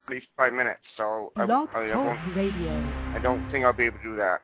at least 5 minutes, so I Blog Talk Radio. I don't think I'll be able to do that.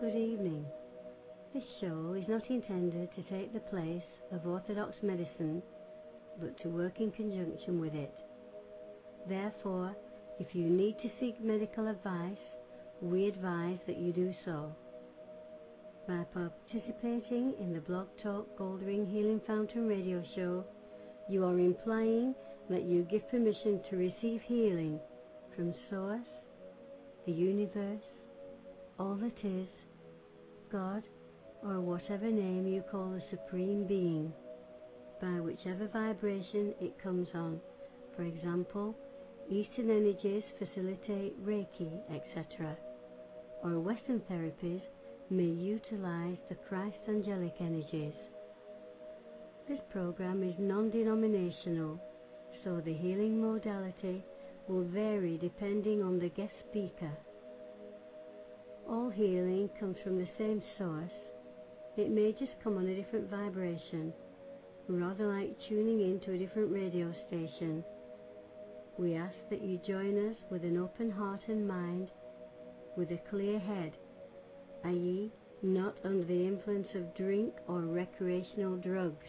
good evening. This show is not intended to take the place of orthodox medicine, but to work in conjunction with it. Therefore, if you need to seek medical advice, we advise that you do so. By participating in the Blog Talk Goldring Healing Fountain radio show, you are implying that you give permission to receive healing from Source, the universe, all that is, God, or whatever name you call the Supreme Being, by whichever vibration it comes on. For example, Eastern energies facilitate Reiki, etc., or Western therapies may utilize the Christ angelic energies. This program is non-denominational, so the healing modality will vary depending on the guest speaker. All healing comes from the same source. It may just come on a different vibration, rather like tuning into a different radio station. We ask that you join us with an open heart and mind, with a clear head, i.e., not under the influence of drink or recreational drugs.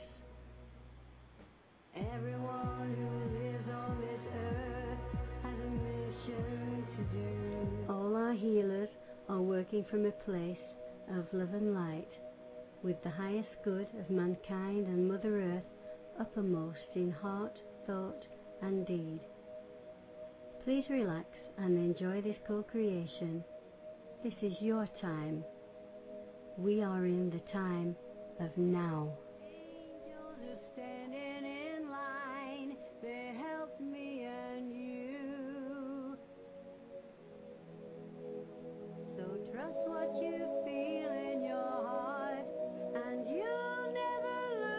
Everyone who lives on this earth has a mission to do. All our healers are working from a place of love and light, with the highest good of mankind and Mother Earth uppermost in heart, thought, and deed. Please relax and enjoy this co-creation. This is your time. We are in the time of now. Angels are standing in line. They help me and you. So trust what you feel in your heart, and you'll never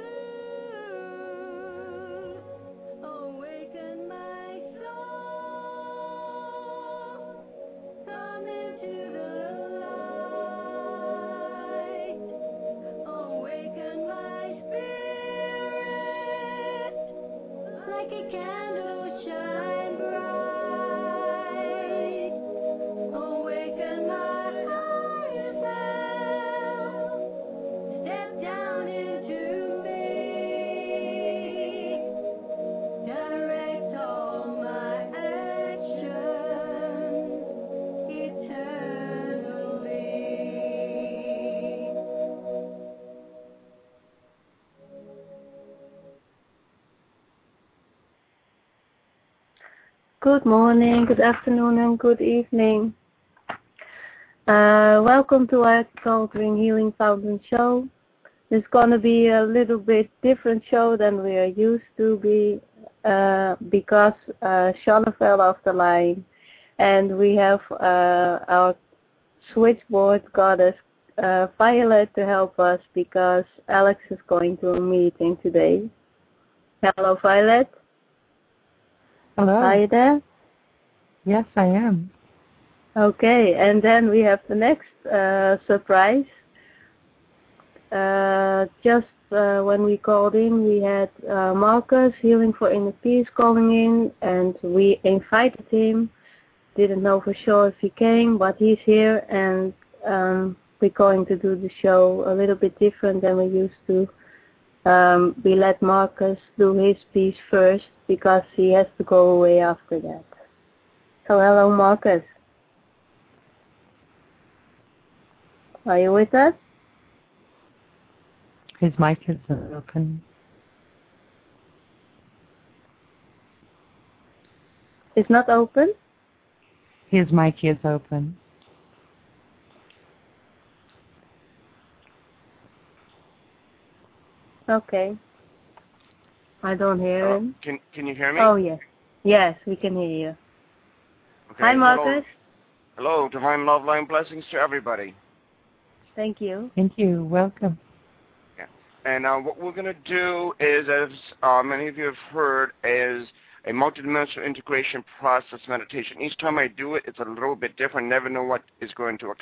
lose. Awaken my soul. Come into the light. Awaken my spirit. Like a candle shine bright. Awaken my higher self. Step down into me. Direct all my actions eternally. Good morning, good afternoon, and good evening. Welcome to our Goldring Healing Fountain show. It's going to be a little bit different show than we are used to be because Shauna fell off the line, and we have our switchboard goddess Violet to help us because Alex is going to a meeting today. Hello, Violet. Hello. Are you there? Yes, I am. Okay, and then we have the next surprise. Just when we called in, we had Marcus, Healing for Inner Peace, calling in, and we invited him. Didn't know for sure if he came, but he's here, and we're going to do the show a little bit different than we used to. We let Marcus do his piece first because he has to go away after that. So hello, Marcus. Are you with us? His mic is open. It's not open? His mic is open. Okay. I don't hear him. Can you hear me? Oh, yes. Yes, we can hear you. Okay. Hi, Marcus. Hello. Divine love, light, and blessings to everybody. Thank you. Thank you. Welcome. Yeah. And what we're going to do is, as many of you have heard, is a multidimensional integration process meditation. Each time I do it, it's a little bit different. Never know what is going to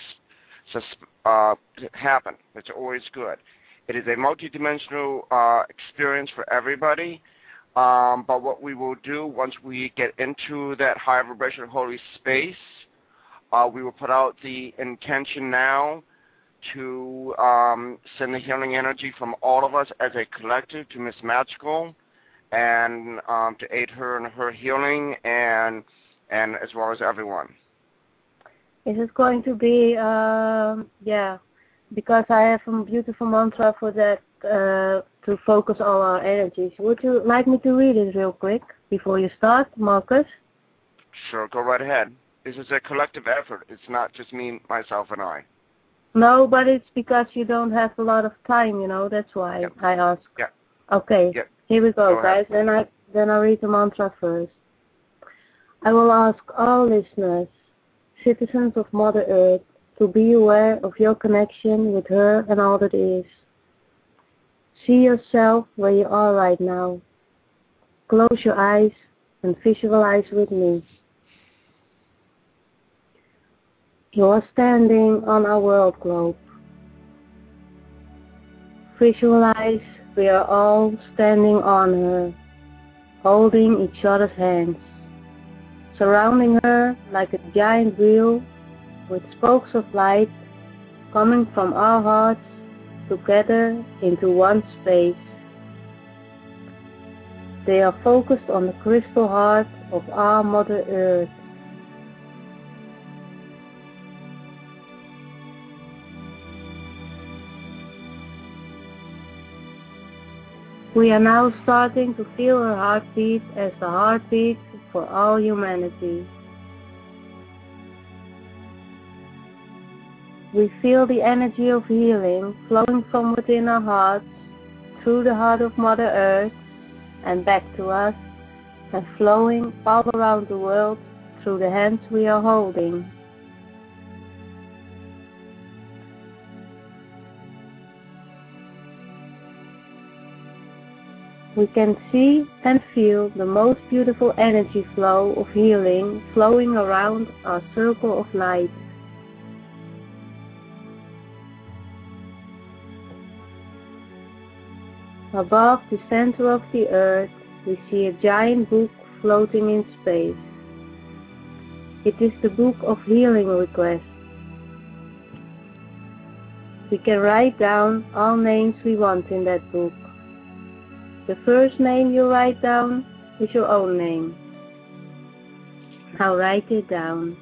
happen. It's always good. It is a multidimensional experience for everybody. But what we will do once we get into that high vibration holy space, we will put out the intention now to send the healing energy from all of us as a collective to Miss Magical, and to aid her in her healing, and as well as everyone. Is it going to be, yeah, because I have a beautiful mantra for that, to focus all our energies. Would you like me to read it real quick before you start, Marcus? Sure, go right ahead. This is a collective effort. It's not just me, myself, and I. No, but it's because you don't have a lot of time, you know, that's why I ask. Yeah. Okay, here we go, guys. Then I read the mantra first. I will ask all listeners, citizens of Mother Earth, to be aware of your connection with her and all that is. See yourself where you are right now. Close your eyes and visualize with me. You are standing on our world globe. Visualize we are all standing on her, holding each other's hands, surrounding her like a giant wheel with spokes of light coming from our hearts together into one space. They are focused on the crystal heart of our Mother Earth. We are now starting to feel her heartbeat as the heartbeat for all humanity. We feel the energy of healing flowing from within our hearts, through the heart of Mother Earth, and back to us, and flowing all around the world through the hands we are holding. We can see and feel the most beautiful energy flow of healing flowing around our circle of light. Above the center of the earth, we see a giant book floating in space. It is the book of healing requests. We can write down all names we want in that book. The first name you write down is your own name. Now write it down.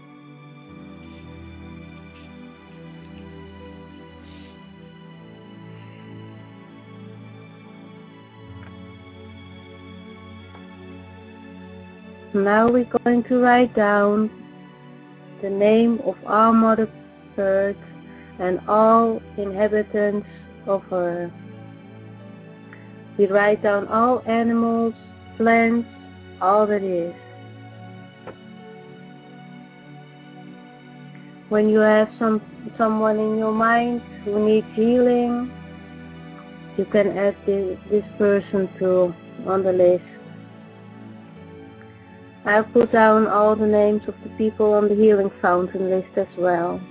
Now we're going to write down the name of our Mother Earth and all inhabitants of her. We write down all animals, plants, all that is. When you have someone in your mind who needs healing, you can add this person too on the list. I'll put down all the names of the people on the healing fountain list as well.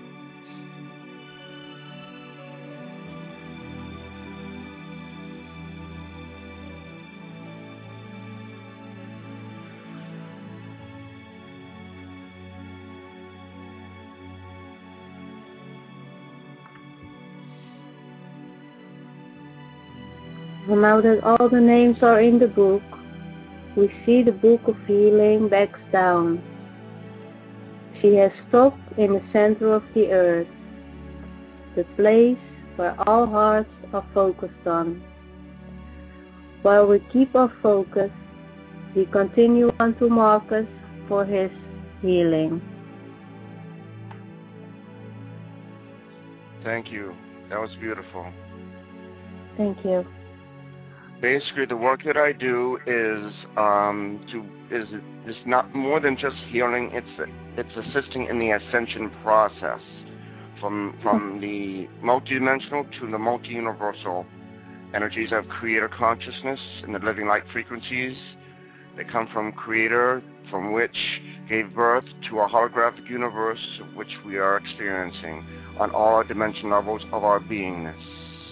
And now that all the names are in the book, we see the book of healing backs down. She has stopped in the center of the earth, the place where all hearts are focused on. While we keep our focus, we continue on to Marcus for his healing. Thank you. That was beautiful. Thank you. Basically, the work that I do is not more than just healing. It's assisting in the ascension process, from the multidimensional to the multi-universal energies of Creator consciousness and the living light frequencies that come from Creator, from which gave birth to a holographic universe which we are experiencing on all our dimension levels of our beingness.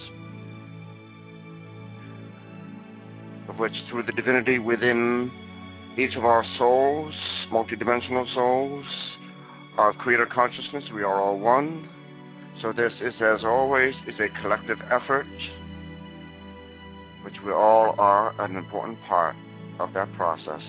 Of which, through the divinity within each of our souls, multidimensional souls, our Creator consciousness, we are all one. So this is, as always, is a collective effort, which we all are an important part of that process.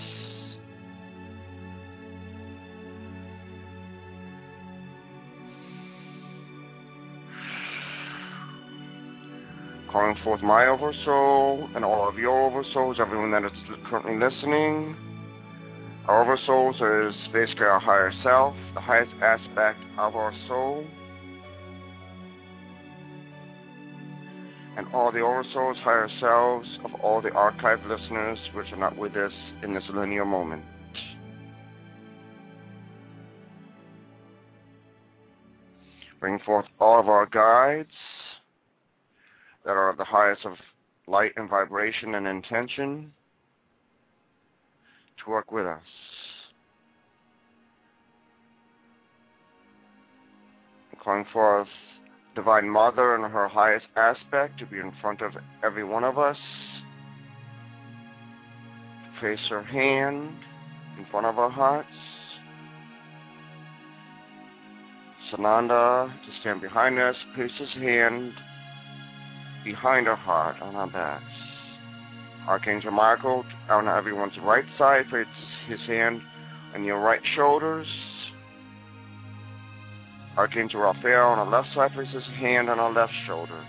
Calling forth my oversoul and all of your oversouls, everyone that is currently listening. Our oversouls is basically our higher self, the highest aspect of our soul. And all the oversouls, higher selves of all the archive listeners which are not with us in this linear moment. Bring forth all of our guides that are of the highest of light and vibration and intention to work with us. Calling forth Divine Mother in her highest aspect to be in front of every one of us, to place her hand in front of our hearts. Sananda to stand behind us, place his hand behind our heart on our backs. Archangel Michael on everyone's right side, place his hand on your right shoulders. Archangel Raphael on our left side, places his hand on our left shoulders.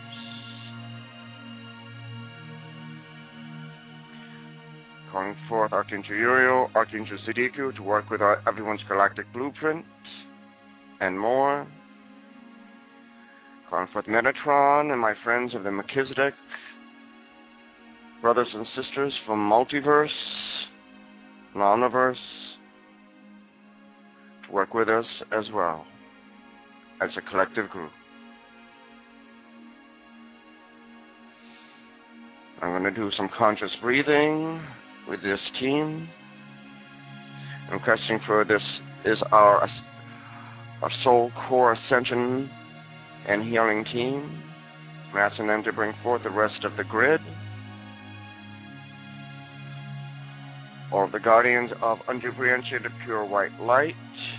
Calling forth Archangel Uriel, Archangel Siddiqui to work with everyone's galactic blueprint and more. Calling forth Metatron and my friends of the Melchizedek, brothers and sisters from Multiverse, Omniverse, to work with us as well, as a collective group. I'm going to do some conscious breathing with this team. I'm requesting for this is our soul core ascension and healing team. I'm asking them to bring forth the rest of the grid. All of the guardians of undifferentiated pure white light.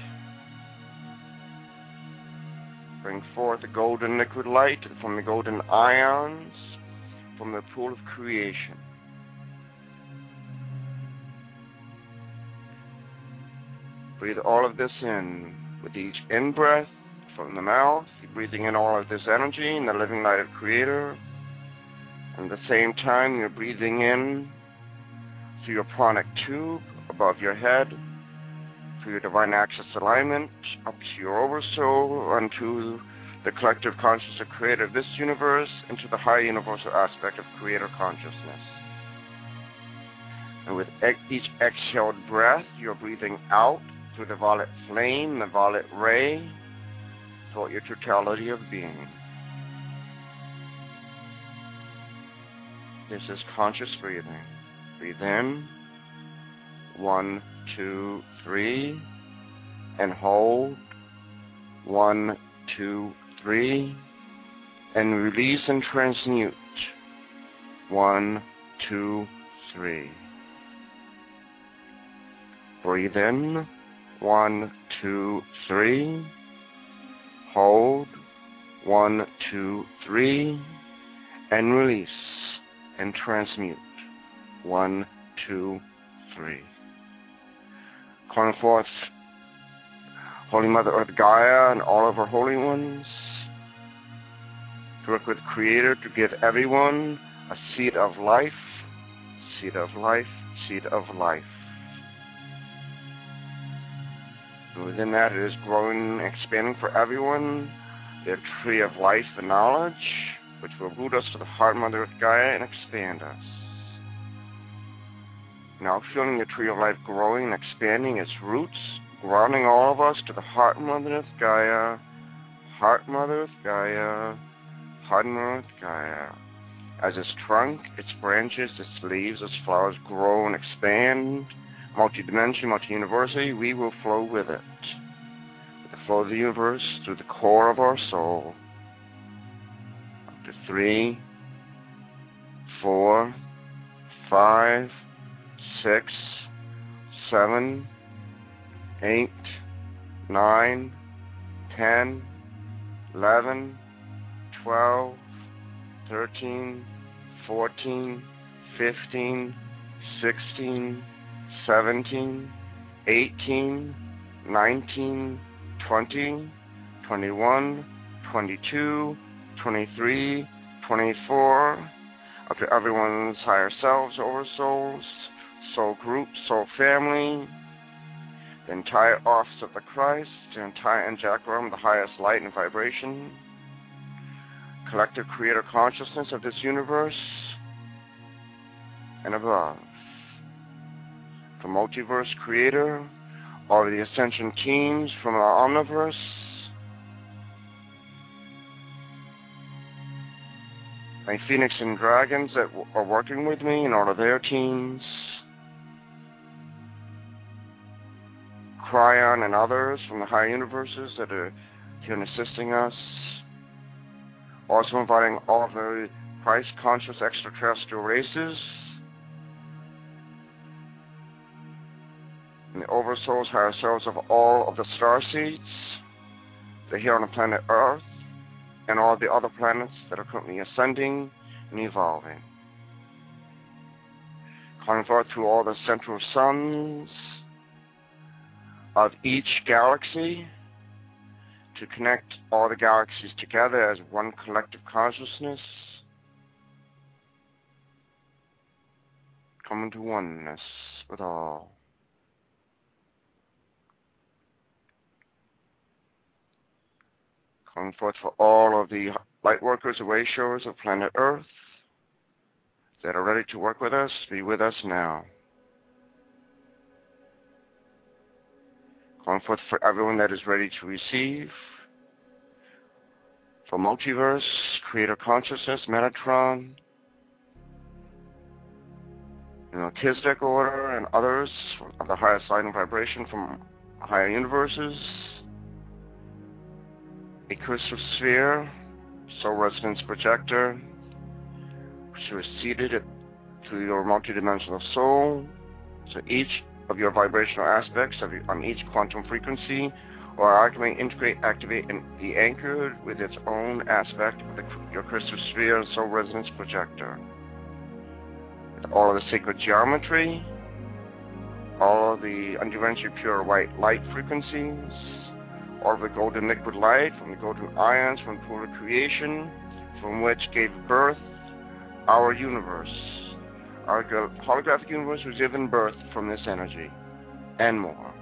Bring forth the golden liquid light from the golden ions from the pool of creation. Breathe all of this in with each in-breath from the mouth. You're breathing in all of this energy in the living light of Creator. And at the same time, you're breathing in through your pranic tube above your head, through your divine axis alignment, up to your oversoul, onto the collective consciousness of Creator of this universe, into the high universal aspect of Creator consciousness. And with each exhaled breath, you're breathing out through the violet flame, the violet ray, throughout your totality of being. This is conscious breathing. Breathe in, 1, 2, 3, and hold, 1, 2, 3, and release and transmute, 1, 2, 3. Breathe in, 1, 2, 3, hold, 1, 2, 3, and release and transmute, 1, 2, 3. Calling forth Holy Mother Earth Gaia and all of her holy ones to work with Creator to give everyone a seed of life, seed of life, seed of life. And within that, it is growing and expanding for everyone, the tree of life and knowledge, which will root us to the heart of Mother Earth Gaia and expand us. Now feeling the tree of life growing and expanding its roots, grounding all of us to the heart of Mother Earth Gaia, heart Mother Earth Gaia, heart Mother Earth Gaia. As its trunk, its branches, its leaves, its flowers grow and expand, multi-dimension, multi-university, we will flow with it. With the flow of the universe through the core of our soul. Up to 3, 4, 5, 6, 7, 8, 9, 10, 11, 12, 13, 14, 15, 16, 17, 18, 19, 20, 21, 22, 23, 24, up to everyone's higher selves, oversouls, soul group, soul family, the entire office of the Christ, the entire angelic realm, the highest light and vibration, collective creator consciousness of this universe and above. The multiverse creator, all of the ascension teams from our omniverse, my phoenix and dragons that are working with me and all of their teams, Cryon and others from the higher universes that are here and assisting us. Also inviting all of the Christ-conscious extraterrestrial races and the oversouls, higher selves of all of the starseeds that are here on the planet Earth and all the other planets that are currently ascending and evolving. Calling forth to all the central suns of each galaxy to connect all the galaxies together as one collective consciousness, coming to oneness with all. Calling forth for all of the light workers and way showers of planet Earth that are ready to work with us, be with us now. Calling forth for everyone that is ready to receive, for multiverse, creator consciousness, Metatron, Melchizedek order, and others of the highest light and vibration from higher universes, a crystal sphere, soul resonance projector, which is seated to your multidimensional soul, so each of your vibrational aspects on each quantum frequency or activate, integrate, activate, and be anchored with its own aspect of your crystal sphere and soul resonance projector. With all of the sacred geometry, all of the undifferentiated pure white light frequencies, all of the golden liquid light from the golden ions from the pool of creation, from which gave birth our universe. Our holographic universe was given birth from this energy, and more,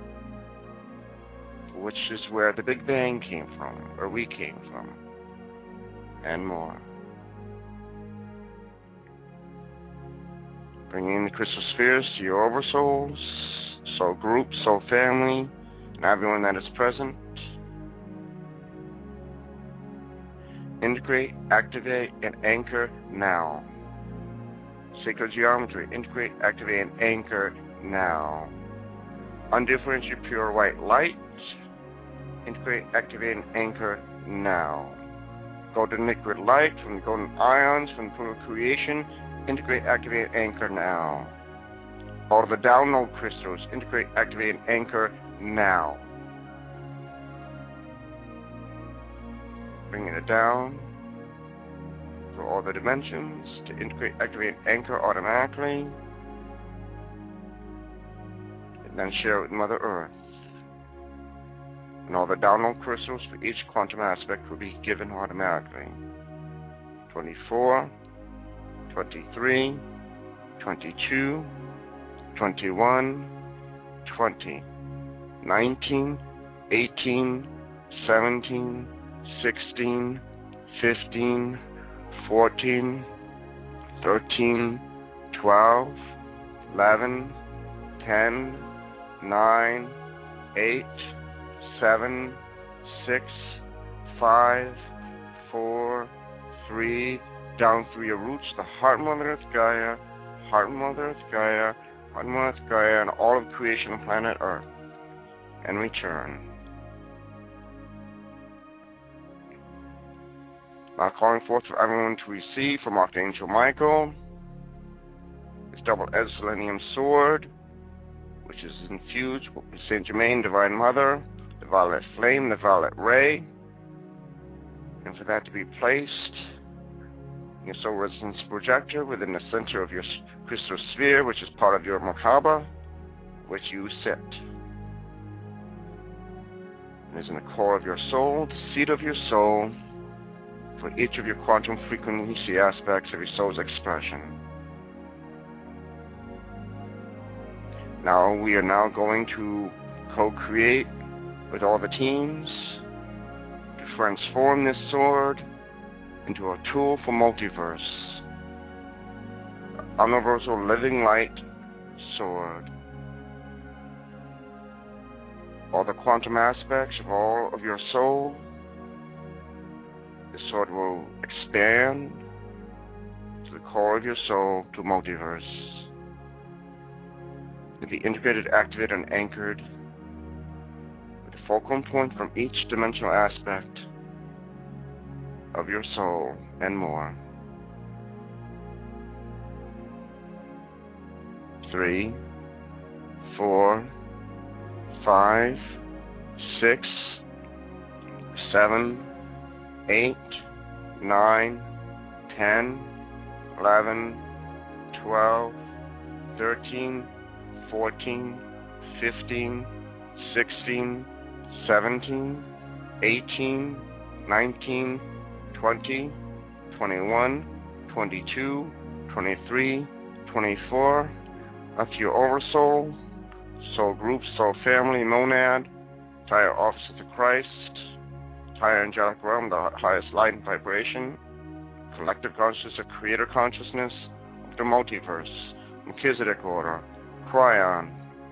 which is where the Big Bang came from, where we came from, and more. Bringing the crystal spheres to your oversouls, soul group, soul family, and everyone that is present. Integrate, activate, and anchor now. Sacred geometry, integrate, activate, and anchor now. Undifferentiated pure white light, integrate, activate, and anchor now. Golden liquid light from the golden ions from the pool of creation, integrate, activate, and anchor now. All of the download crystals, integrate, activate, and anchor now. Bringing it down for all the dimensions to integrate, activate, and anchor automatically, and then share it with Mother Earth. And all the download crystals for each quantum aspect will be given automatically. 24, 23, 22, 21, 20, 19, 18, 17, 16, 15, 14, 13, 12, 11, 10, 9, 8, 7, 6, 5, 4, 3, down through your roots, the Heart Mother Earth Gaia, Heart Mother Earth Gaia, Heart Mother Earth Gaia, and all of creation on planet Earth, and return. Now calling forth for everyone to receive from Archangel Michael his double-edged selenium sword, which is infused with Saint Germain, Divine Mother, the violet flame, the violet ray, and for that to be placed in your soul resonance projector within the center of your crystal sphere, which is part of your Merkaba, which you sit. It is in the core of your soul, the seat of your soul, for each of your quantum frequency aspects of your soul's expression. Now we are now going to co-create with all the teams to transform this sword into a tool for multiverse. A universal living light sword. All the quantum aspects of all of your soul, the sword will expand to the core of your soul to multiverse. To be integrated, activated, and anchored with a focal point from each dimensional aspect of your soul and more. 3, 4, 5, 6, 7, 8, 9, 10, 11, 12, 13, 14, 15, 16, 17, 18, 19, 20, 21, 22, 23, 24, up to your oversoul, soul group, soul family, monad, entire office of the Christ, entire angelic realm, the highest light and vibration, collective consciousness, the creator consciousness of the multiverse, Melchizedek order, Cryon,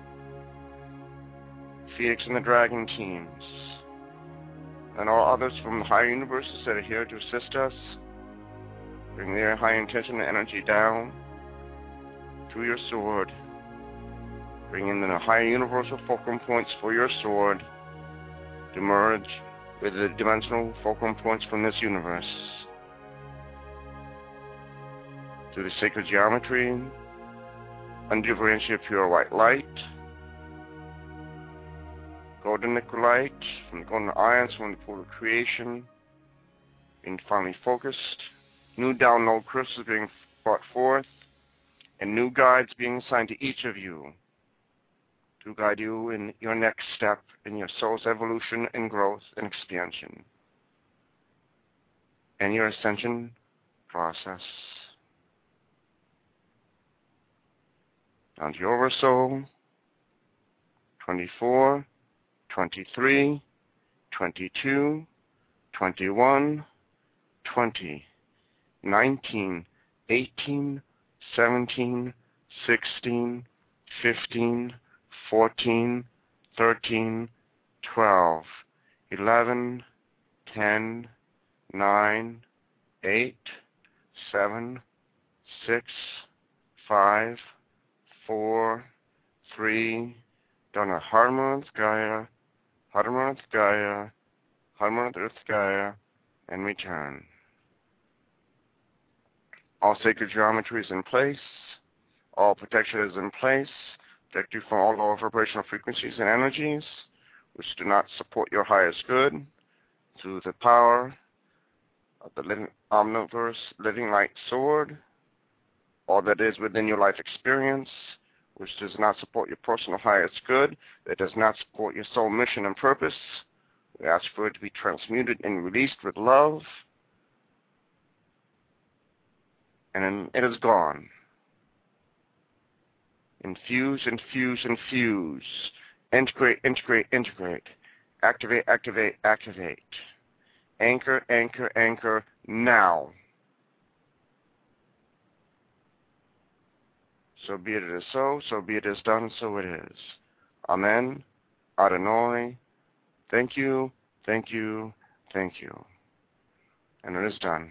Phoenix and the Dragon teams, and all others from the higher universes that are here to assist us, bring their high intention and energy down to your sword, bring in the higher universal fulcrum points for your sword to merge with the dimensional fulcrum points from this universe. Through the sacred geometry, undifferentiated pure white light, golden nickelite from the golden ions from the pool of creation, being finally focused, new download crystals being brought forth, and new guides being assigned to each of you to guide you in your next step in your soul's evolution and growth and expansion and your ascension process. Down to your oversoul, 24, 23, 22, 21, 20, 19, 18, 17, 16, 15, 14, 13, 12, 11, 10, 9, 8, 7, 6, 5, 4, 3, Donna Harmonth Gaia, Harmonth Gaia, Harmonth Earth Gaia, and return. All sacred geometry is in place. All protection is in place. Protect you from all lower vibrational frequencies and energies which do not support your highest good through the power of the living omniverse living light sword, all that is within your life experience which does not support your personal highest good, that does not support your soul mission and purpose. We ask for it to be transmuted and released with love, and it is gone. Infuse, infuse, infuse. Integrate, integrate, integrate. Activate, activate, activate. Anchor, anchor, anchor, now. So be it is so be it is done, so it is. Amen. Adonai. Thank you, thank you, thank you. And it is done.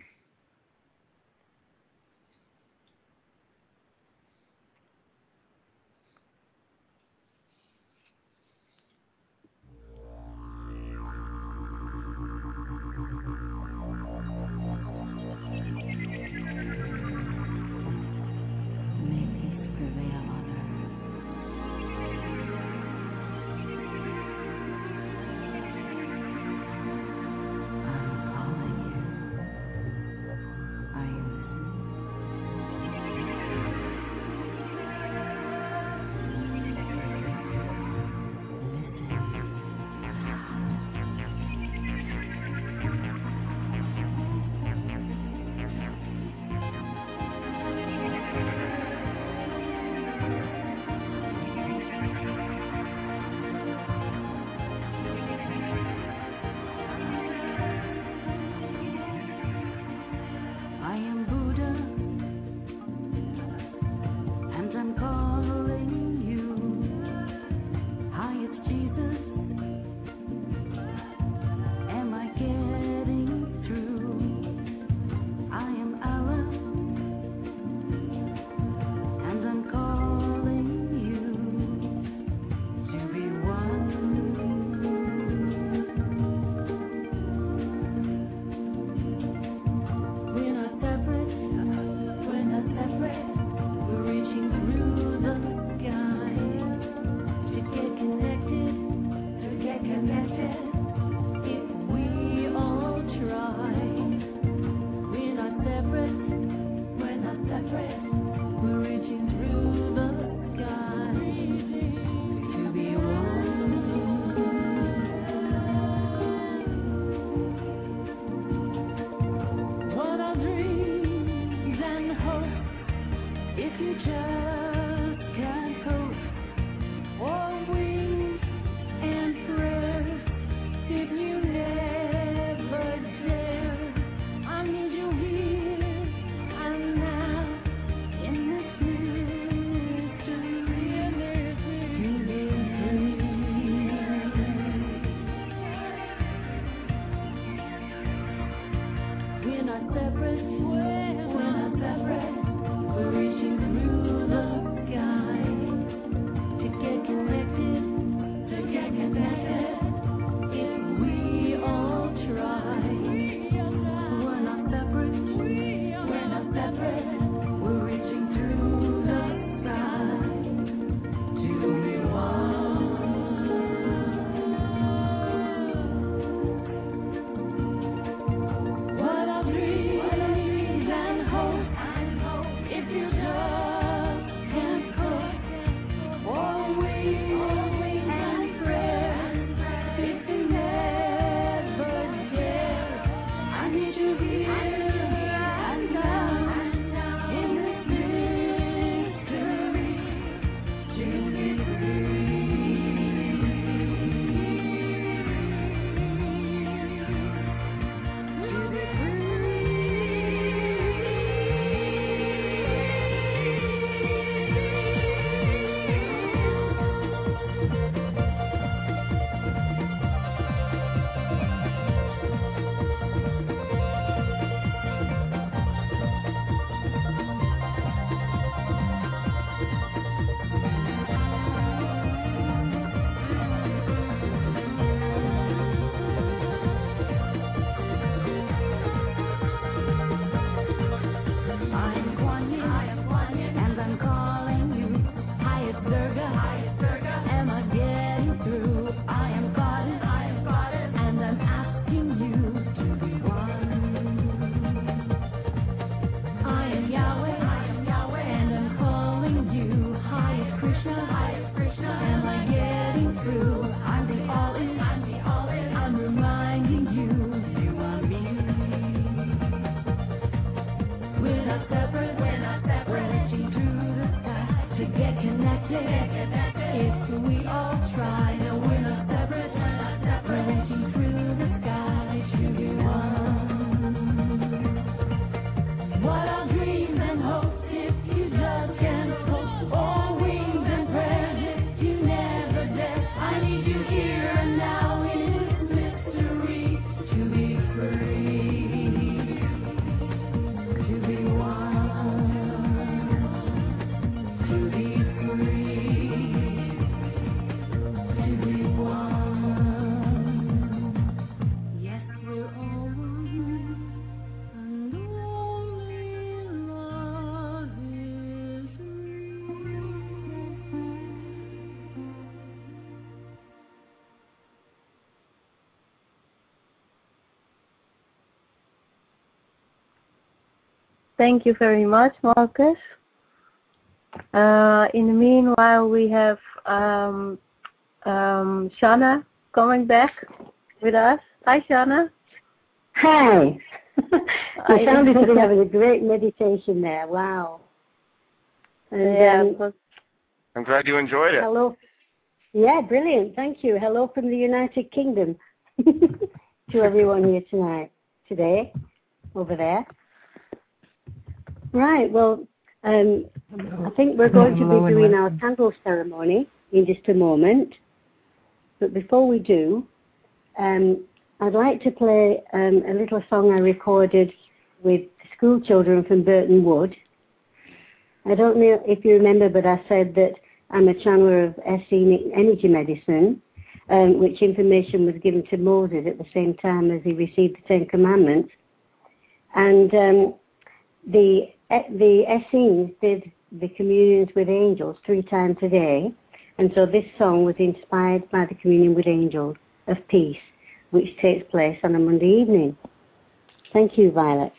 I'm calling you. Thank you very much, Marcus. In the meanwhile, we have Shanna coming back with us. Hi, Shanna. Hi. You sounded to be having a great meditation there. Wow. And, I'm glad you enjoyed it. Hello. Yeah, brilliant. Thank you. Hello from the United Kingdom to everyone here today, over there. Right. Well, I think we're going to be doing our candle ceremony in just a moment. But before we do, I'd like to play a little song I recorded with school children from Burton Wood. I don't know if you remember, but I said that I'm a channeler of Essene energy medicine, which information was given to Moses at the same time as he received the Ten Commandments. And the Essenes did the communions with angels 3 times a day. And so this song was inspired by the communion with angels of peace, which takes place on a Monday evening. Thank you, Violet.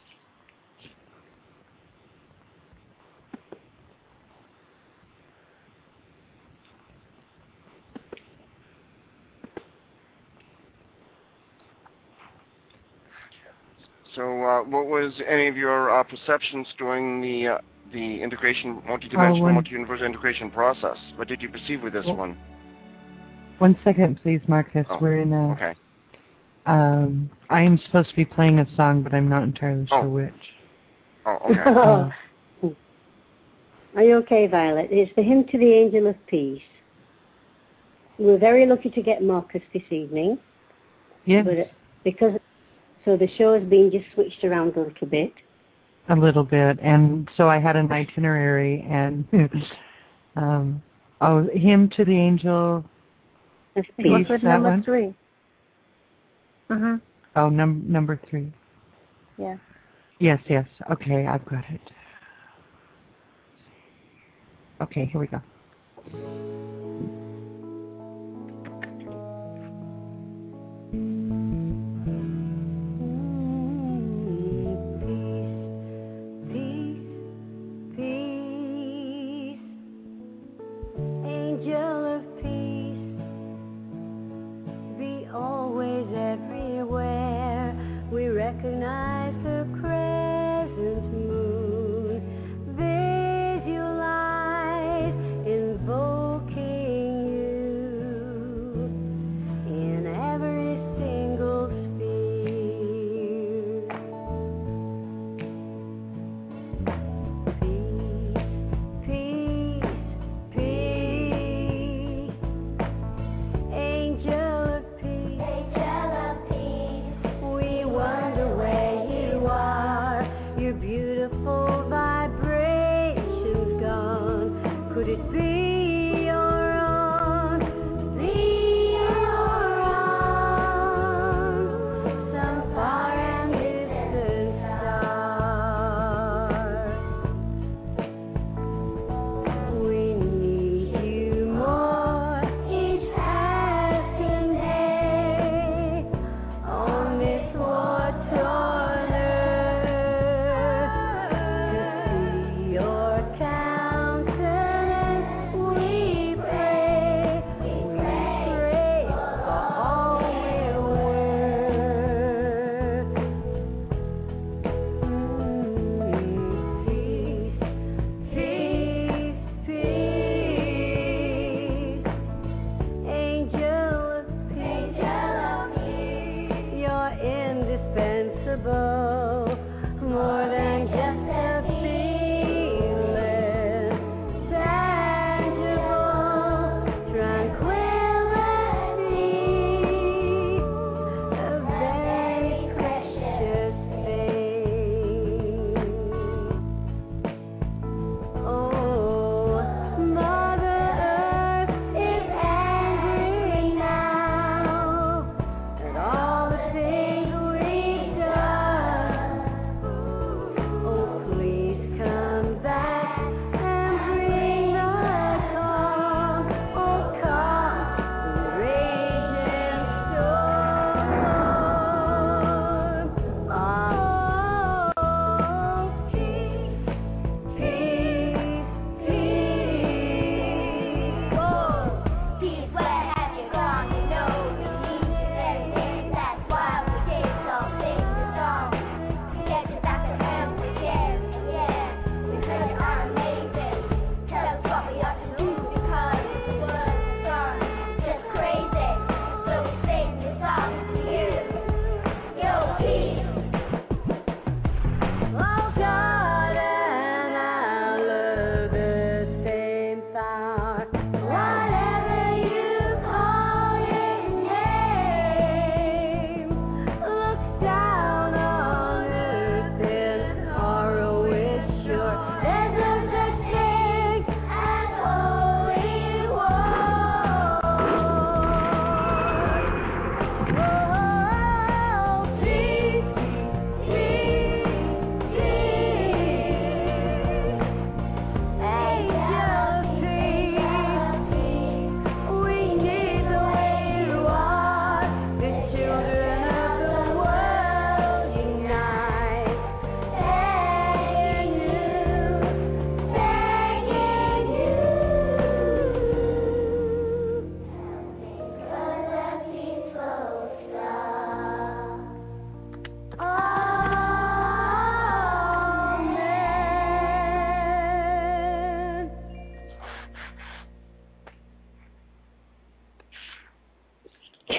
So, what was any of your perceptions during the integration, multidimensional, multi-universal integration process? What did you perceive with this one? 1 second, please, Marcus. Oh, we're in a... Okay. I am supposed to be playing a song, but I'm not entirely sure which. Oh, okay. Are you okay, Violet? It's the Hymn to the Angel of Peace. We're very lucky to get Marcus this evening. Yes. But so the show has been just switched around a little bit. A little bit. And so I had an itinerary and Hymn to the Angel of Peace. What's with number one? 3? Uh-huh. Oh, number 3. Yeah. Yes. Okay, I've got it. Okay, here we go. Recognize her crescent moon, visualize invoking you in every single sphere. Peace, peace, peace, angel of peace, angel of peace. We wonder where you are, your beautiful vibrations gone. Could it be your own? Be your own, some far and distant star. We need you more each passing day on this war-torn earth. To see your countenance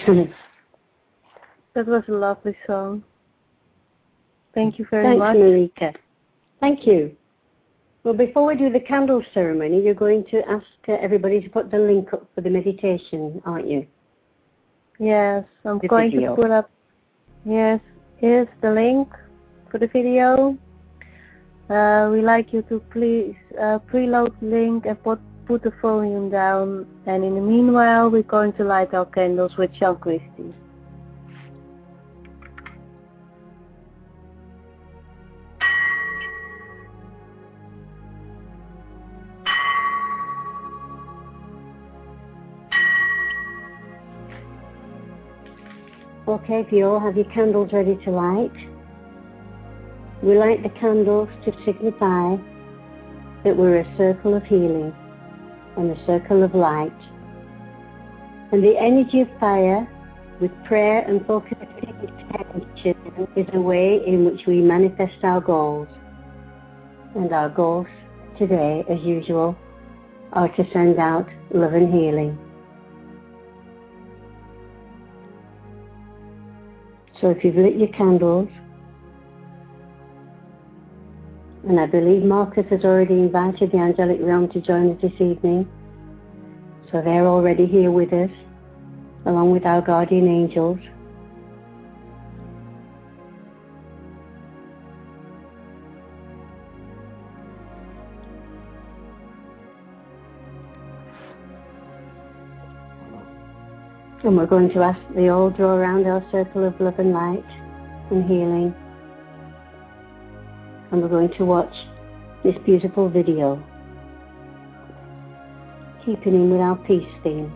That was a lovely song. Thank you very much. Thanks, Marika. Thank you. Well, before we do the candle ceremony, you're going to ask everybody to put the link up for the meditation, aren't you? Yes, I'm going to put up. Yes, here's the link for the video. We like you to please preload the link and put the volume down. And in the meanwhile, we're going to light our candles with Sean Christie. Okay, if you all have your candles ready to light, we light the candles to signify that we're a circle of healing and a circle of light. And the energy of fire, with prayer and focused attention, is a way in which we manifest our goals. And our goals today, as usual, are to send out love and healing. So if you've lit your candles, and I believe Marcus has already invited the angelic realm to join us this evening, so they're already here with us, along with our guardian angels. And we're going to ask they all draw around our circle of love and light and healing. And we're going to watch this beautiful video, keeping in with our peace theme.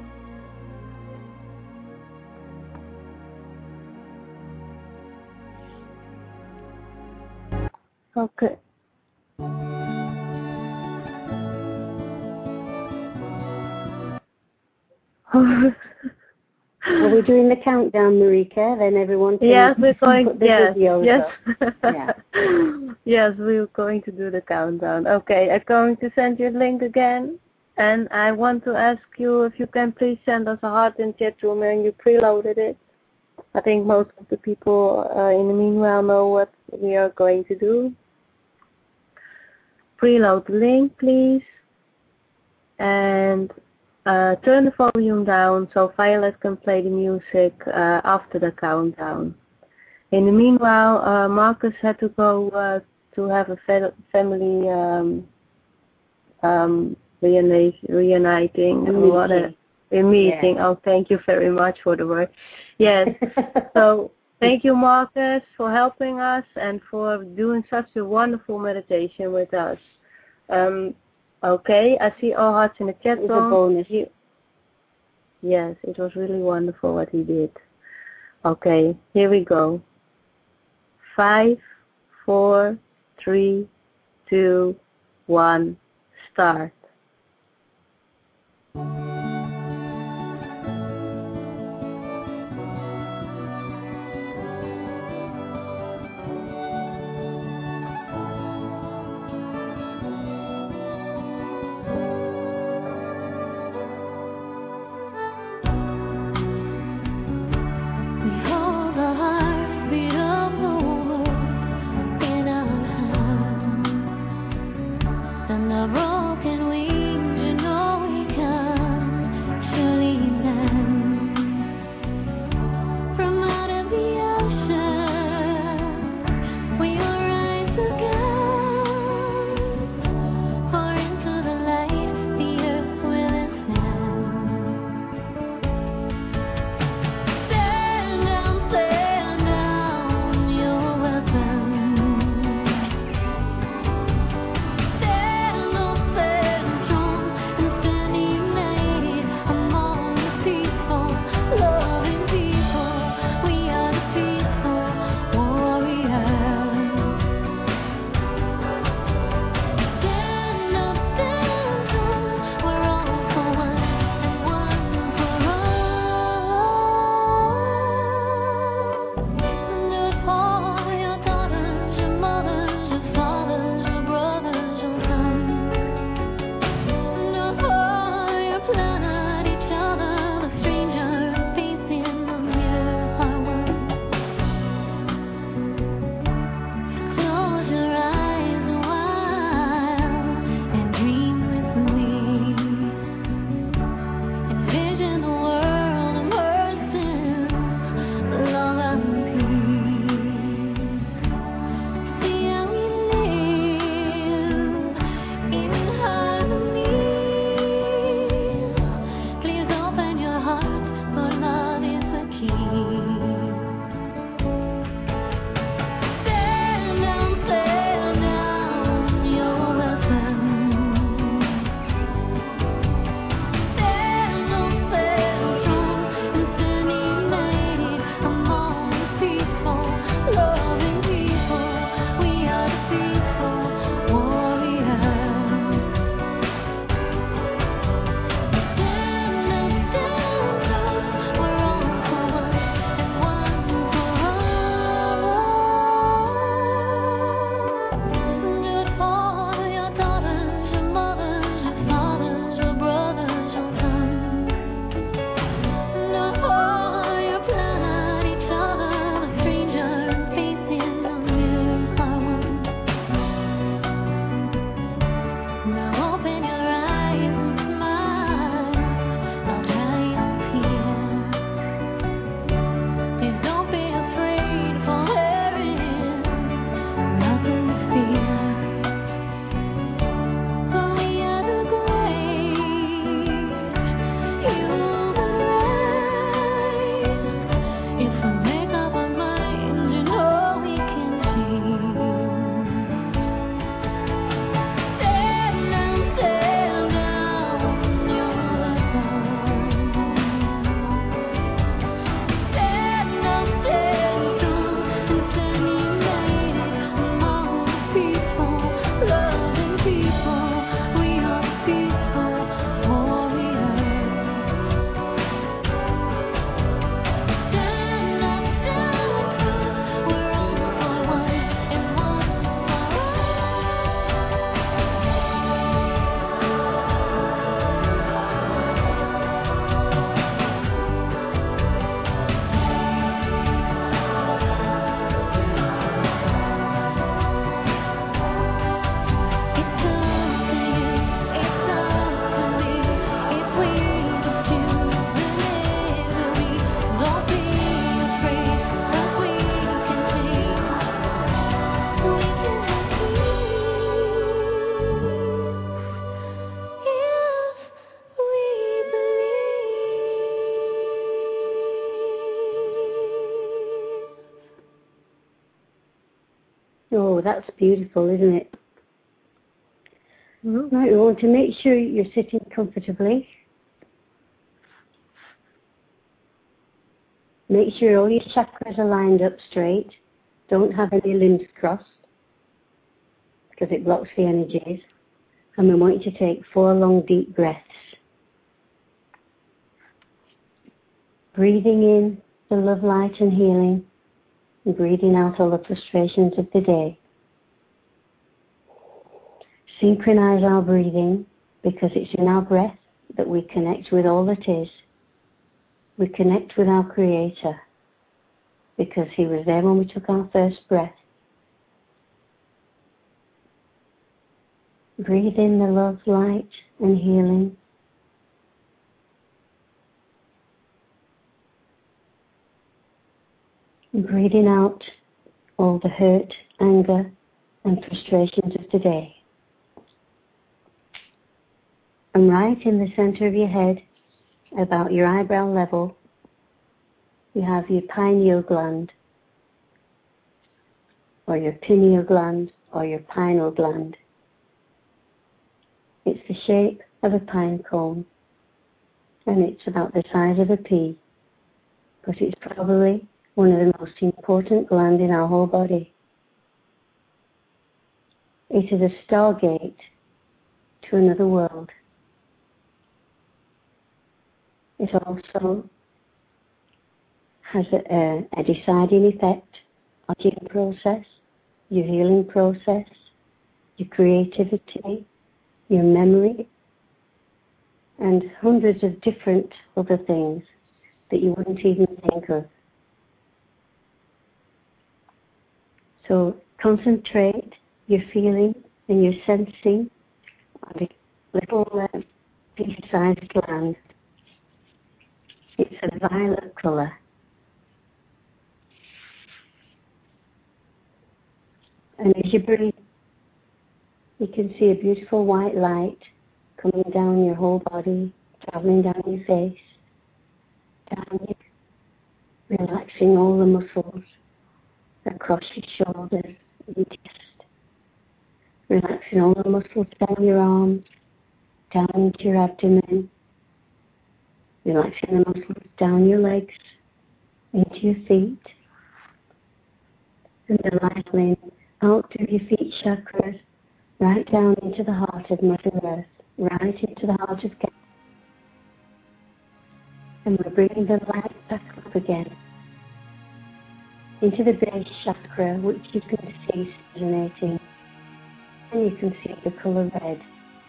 Okay. Are we doing the countdown, Marika? Then everyone can yes, we're going. put the videos yes. Yeah. Yes, we're going to do the countdown. Okay, I'm going to send you a link again, and I want to ask you if you can please send us a heart in chat room and you preloaded it. I think most of the people in the meanwhile know what we are going to do. Preload the link, please, and turn the volume down so Violet can play the music after the countdown. In the meanwhile, Marcus had to go to have a family reuniting. A meeting. Yeah. Oh, thank you very much for the word. Yes. So thank you, Marcus, for helping us and for doing such a wonderful meditation with us. Okay, I see all hearts in the chat room. Yes, it was really wonderful what he did. Okay, here we go. 5, 4, 3, 2, 1, start. Broken Oh, that's beautiful, isn't it? Right, we want to make sure you're sitting comfortably. Make sure all your chakras are lined up straight. Don't have any limbs crossed because it blocks the energies. And we want you to take 4 long deep breaths. Breathing in the love, light and healing, and breathing out all the frustrations of the day. Synchronize our breathing because it's in our breath that we connect with all that is. We connect with our Creator because He was there when we took our first breath. Breathe in the love, light and healing. And breathing out all the hurt, anger and frustrations of today. And right in the center of your head, about your eyebrow level, you have your pineal gland, or your pineal gland, or your pineal gland. It's the shape of a pine cone, and it's about the size of a pea, but it's probably one of the most important glands in our whole body. It is a stargate to another world. It also has a deciding effect on your process, your healing process, your creativity, your memory, and hundreds of different other things that you wouldn't even think of. So concentrate your feeling and your sensing on the little pea-sized gland. It's a violet colour. And as you breathe, you can see a beautiful white light coming down your whole body, travelling down your face, down your, relaxing all the muscles across your shoulders and your chest, relaxing all the muscles down your arms, down into your abdomen, relaxing the muscles down your legs, into your feet, and the light flowing out through your feet chakras, right down into the heart of Mother Earth, right into the heart of God. And we're bringing the light back up again into the base chakra, which you can see resonating, and you can see the colour red.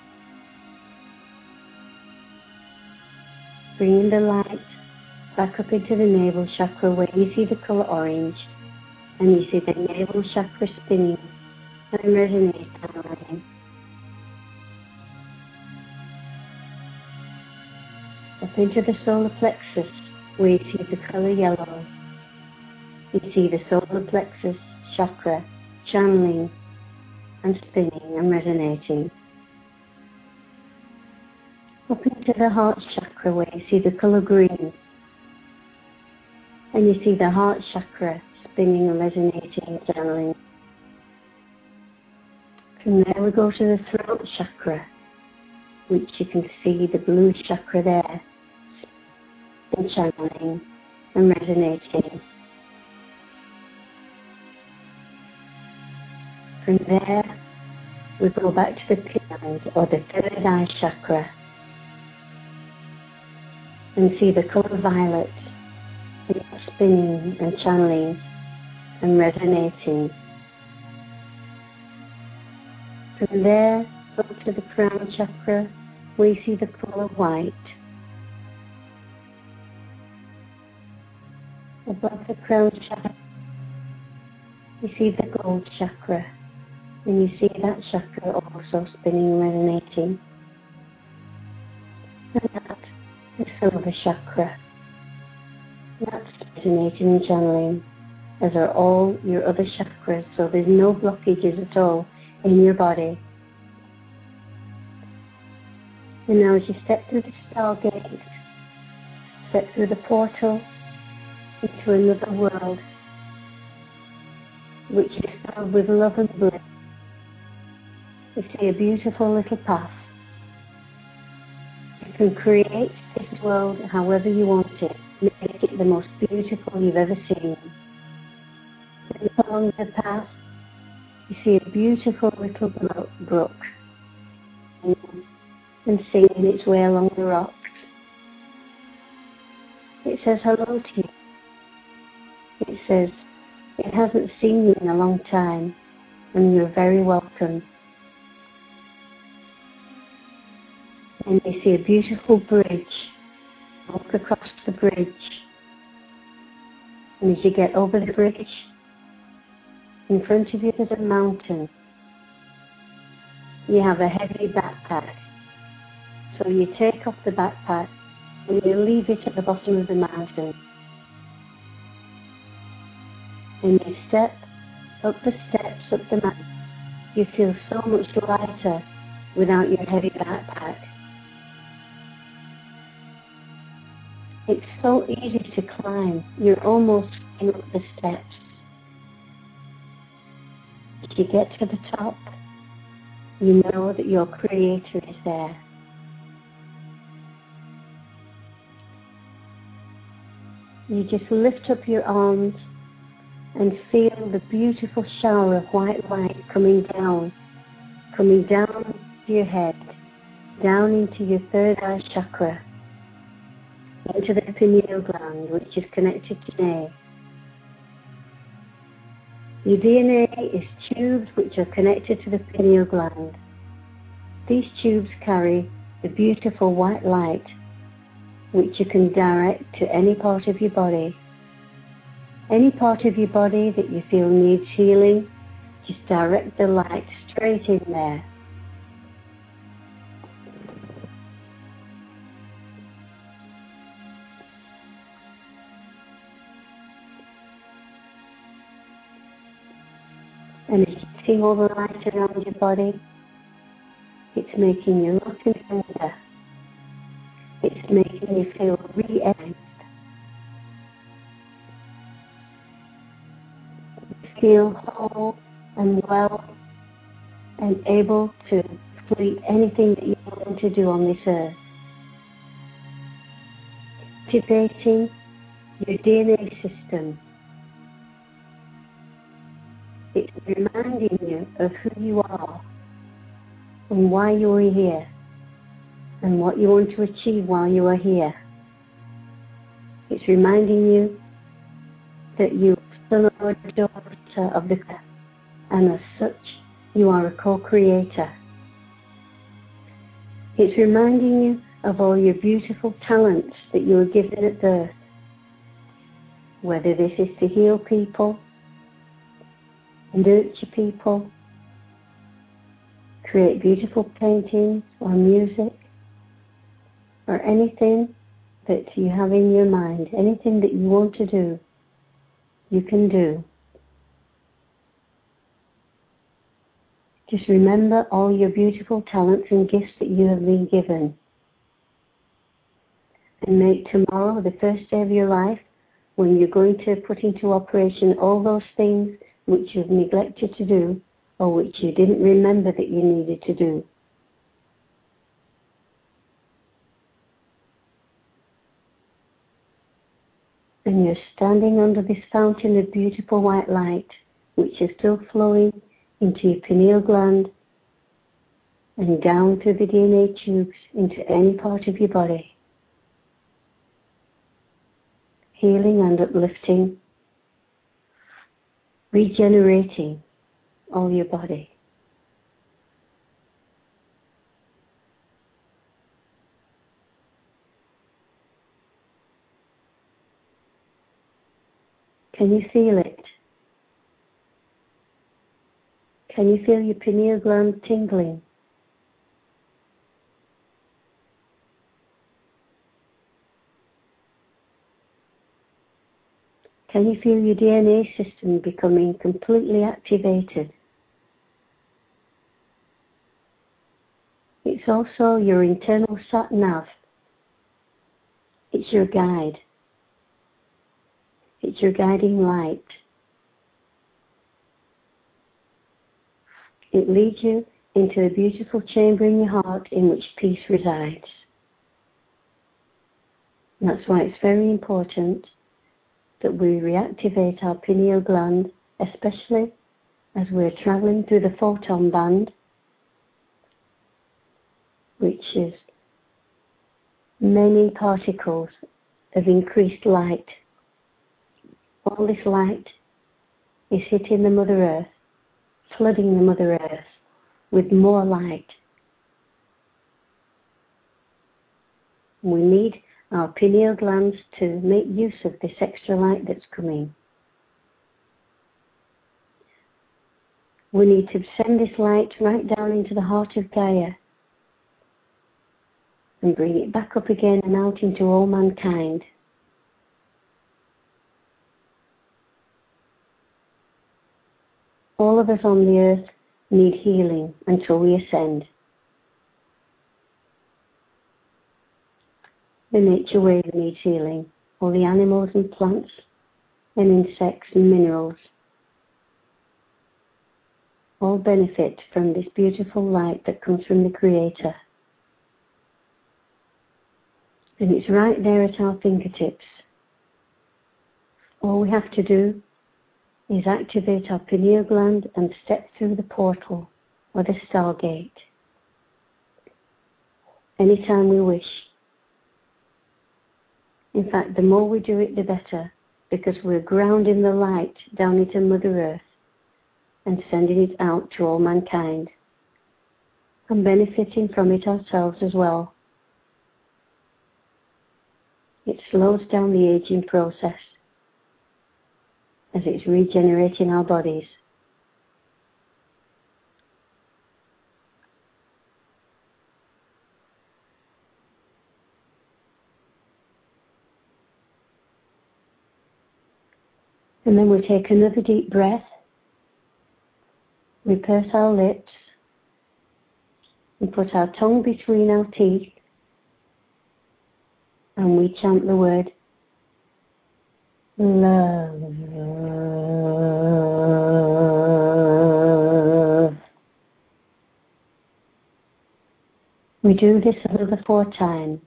Bringing the light back up into the navel chakra where you see the colour orange, and you see the navel chakra spinning and resonating. Up into the solar plexus where you see the colour yellow. You see the solar plexus chakra channeling and spinning and resonating. Up into the heart chakra where you see the colour green, and you see the heart chakra spinning and resonating and channeling. From there we go to the throat chakra, which you can see the blue chakra there, and channeling and resonating. From there we go back to the pyramid, or the third eye chakra, and see the colour violet spinning and channeling and resonating. From there up to the crown chakra, we see the colour white. Above the crown chakra, you see the gold chakra, and you see that chakra also spinning and resonating. And that, the silver chakra, that's resonating and channeling, as are all your other chakras, so there's no blockages at all in your body. And now as you step through the stargate, step through the portal into another world, which is filled with love and bliss. You see a beautiful little path. You can create this world however you want it. Make it the most beautiful you've ever seen. And along the path, you see a beautiful little brook and singing its way along the rocks. It says hello to you. It says it hasn't seen you in a long time and you're very welcome. And you see a beautiful bridge. Walk across the bridge. And as you get over the bridge, in front of you there's a mountain. You have a heavy backpack. So you take off the backpack and you leave it at the bottom of the mountain. And you step up the steps up the mountain. You feel so much lighter without your heavy backpack. It's so easy to climb. You're almost going up the steps. As you get to the top, you know that your Creator is there. You just lift up your arms and feel the beautiful shower of white light coming down to your head, down into your third eye chakra, into the pineal gland, which is connected to DNA. Your DNA is tubes which are connected to the pineal gland. These tubes carry the beautiful white light, which you can direct to any part of your body. Any part of your body that you feel needs healing, just direct the light straight in there. And as you see all the light around your body, it's making you look and better. It's making you feel re-energized. You feel whole and well and able to complete anything that you want to do on this earth. Activating your DNA system. It's reminding you of who you are and why you are here and what you want to achieve while you are here. It's reminding you that you are son or daughter of the God, and as such you are a co-creator. It's reminding you of all your beautiful talents that you were given at birth, whether this is to heal people, nurture people, create beautiful paintings or music, or anything that you have in your mind, anything that you want to do, you can do. Just remember all your beautiful talents and gifts that you have been given. And make tomorrow the first day of your life when you're going to put into operation all those things which you've neglected to do or which you didn't remember that you needed to do. And you're standing under this fountain of beautiful white light, which is still flowing into your pineal gland and down through the DNA tubes into any part of your body, healing and uplifting, regenerating all your body. Can you feel it? Can you feel your pineal gland tingling? Can you feel your DNA system becoming completely activated? It's also your internal sat-nav. It's your guide. It's your guiding light. It leads you into a beautiful chamber in your heart in which peace resides. And that's why it's very important that we reactivate our pineal gland, especially as we're traveling through the photon band, which is many particles of increased light. All this light is hitting the Mother Earth, flooding the Mother Earth with more light. We need our pineal glands to make use of this extra light that's coming. We need to send this light right down into the heart of Gaia and bring it back up again and out into all mankind. All of us on the earth need healing until we ascend. The nature wave needs healing. All the animals and plants and insects and minerals all benefit from this beautiful light that comes from the Creator. And it's right there at our fingertips. All we have to do is activate our pineal gland and step through the portal or the stargate anytime we wish. In fact, the more we do it, the better, because we're grounding the light down into Mother Earth and sending it out to all mankind and benefiting from it ourselves as well. It slows down the aging process as it's regenerating our bodies. And then we take another deep breath. We purse our lips and put our tongue between our teeth, and we chant the word love. We do this another 4 times.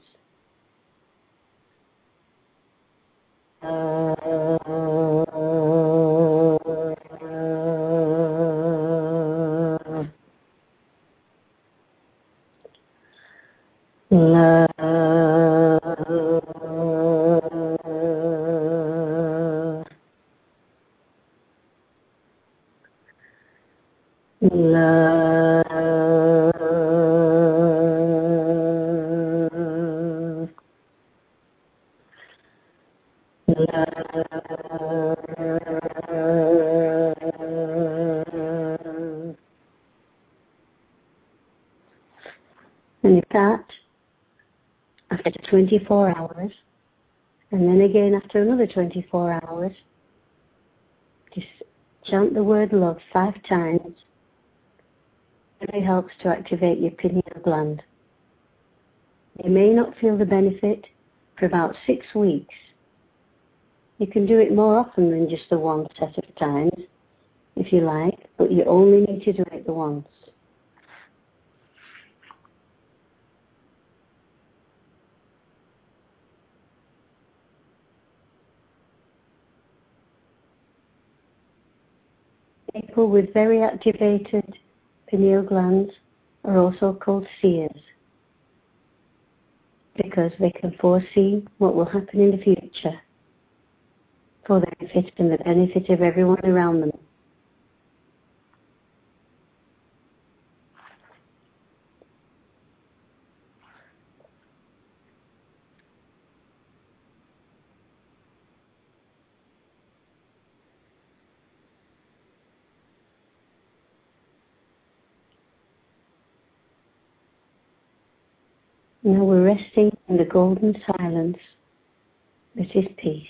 And if that, after 24 hours, and then again after another 24 hours, just chant the word love 5 times. It really helps to activate your pineal gland. You may not feel the benefit for about 6 weeks. You can do it more often than just the one set of times, if you like, but you only need to do it the once. People with very activated pineal glands are also called seers, because they can foresee what will happen in the future for the benefit and the benefit of everyone around them. Now we're resting in the golden silence that is peace.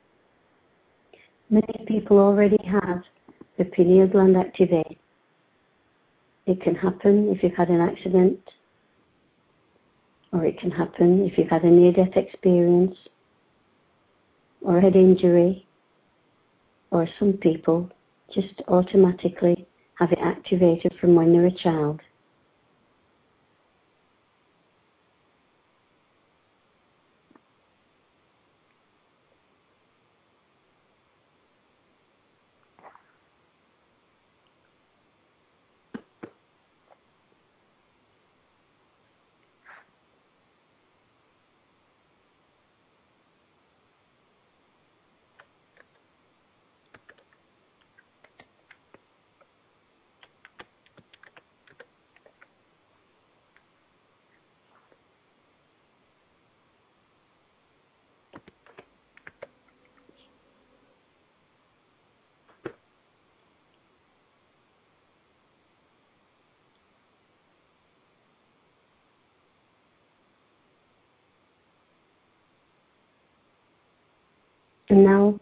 Many people already have the pineal gland activated, It can happen if you've had an accident, or it can happen if you've had a near-death experience, or a head injury, or some people just automatically have it activated from when they're a child. And now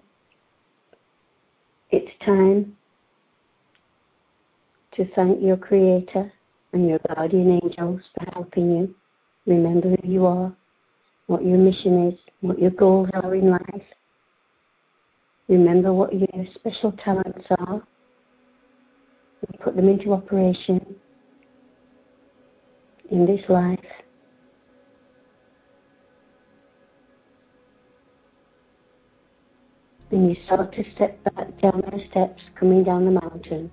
it's time to thank your Creator and your guardian angels for helping you. Remember who you are, what your mission is, what your goals are in life. Remember what your special talents are and put them into operation in this life. And you start to step back down the steps coming down the mountain.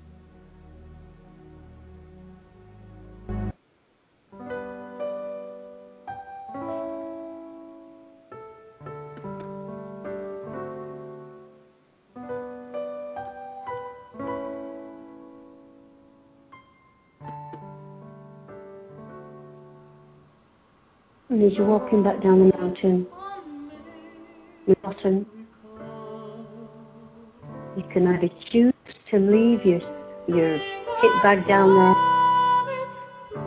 And as you're walking back down the mountain, the bottom, you can either choose to leave your kit bag down there,